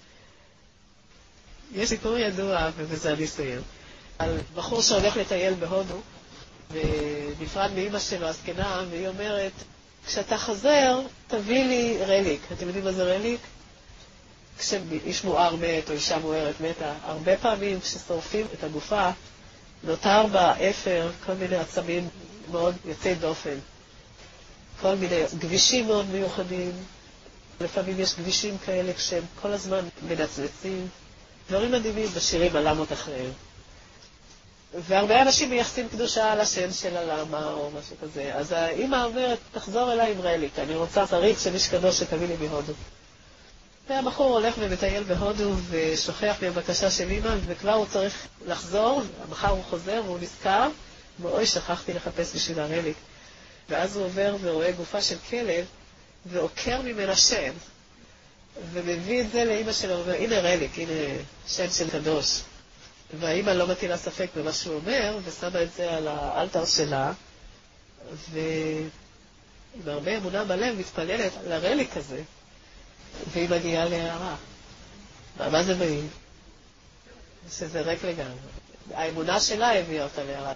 יש סיפור ידוע, ובזה אני אסיים, על בחור שהולך לטייל בהודו, ונפרד מאמא שלו, הזקנה, והיא אומרת, כשאתה חזר, תביא לי רליק. אתם יודעים מה זה רליק? כשאיש מואר מת או אישה מוארת מתה, הרבה פעמים כששורפים את הגופה, נותר בה אפר, כל מיני עצמים מאוד יוצאי דופן. כל מיני גבישים מאוד מיוחדים. לפעמים יש גבישים כאלה כשהם כל הזמן מנצנצים. דברים מדהימים בשירים הלמות אחריהם. והרבה אנשים מייחסים קדושה על השם של הלמה או משהו כזה. אז האמא אומרת, תחזור אליי עם רליק, אני רוצה שריק של איש קדוש שתביא לי בהודו. והבחור הולך ומטייל בהודו ושוכח מהבקשה של אמא, וכבר הוא צריך לחזור, מחר הוא חוזר והוא נזכר, ואוי, שכחתי לחפש בשביל הרליק. ואז הוא עובר ורואה גופה של כלב, ועוקר ממנה שם, ומביא את זה לאמא שלו, ואומר, הנה רליק, הנה שם של קדוש. והאמא לא מטילה ספק במה שהוא אומר, ושמה את זה על האלתר שלה, ועם הרבה אמונה בלב מתפללת על הרליק הזה, והיא מגיעה להערה. מה זה מעיד? שזה ריק לגמרי. האמונה שלה הביאה אותה להערה.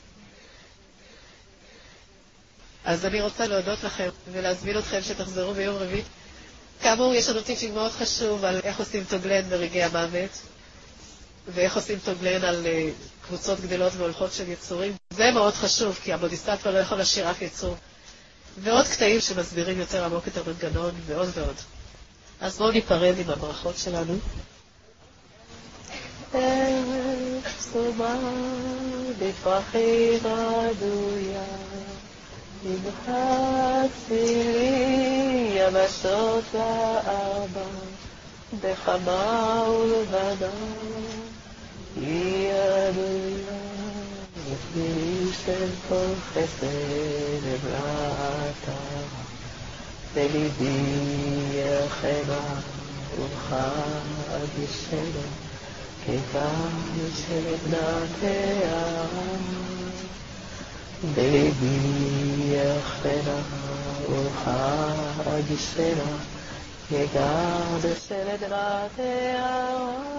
אז אני רוצה להודות לכם ולהזמין אתכם שתחזרו ביום רביעי. כאמור, יש לנו טיפים מאוד חשוב על איך עושים תוגלן ברגעי המוות, ואיך עושים תוגלן על קבוצות גדלות והולכות של יצורים. זה מאוד חשוב, כי הבודיסטטווה לא יכול להשאיר אף יצור. ועוד קטעים שמסבירים יותר עמוק את המנגנון, ועוד ועוד. אז בואו ניפרד עם הברכות שלנו. ערב סומה בפרחי רדויה, נבחצי לי יבשות לארבע, בחמה ולבדה, היא אדויה, לפני של כל חסד ובלעתה, בליבי יחנה וחד ישנה, כיוון של בנתיה. בליבי יחנה וחד ישנה, כיוון של בנתיה.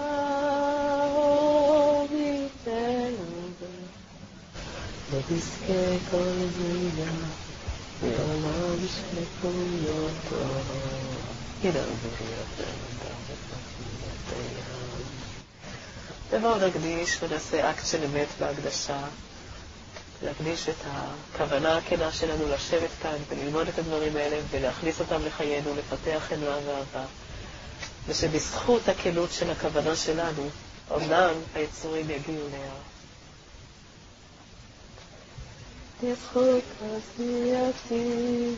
ותזכה כל זינה בעולם שלכויותו. הנה בריות ובואו נקדיש ונעשה אקט של אמת בהקדשה, להקדיש את הכוונה הכנה שלנו לשבת כאן וללמוד את הדברים האלה ולהכניס אותם לחיינו, לפתח חמלה ואהבה, ושבזכות הכנות של הכוונה שלנו אומנם היצורים יגיעו להר. בזכות עשייתי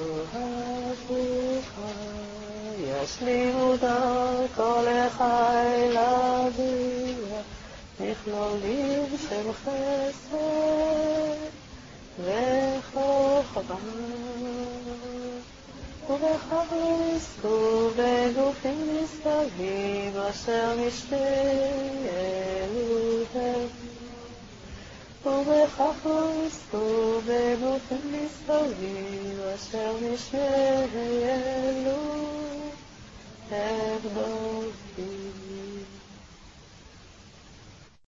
זוהר ישלימו דרכו לחילה ביה, מכלולים של חסד וחוכמה, ובכך יזכו בגופים נשגבים אשר משפיעי אלוהים, ובכך יזכו בגופים נשגבים אשר משפיעי אלוהים. Have no fear.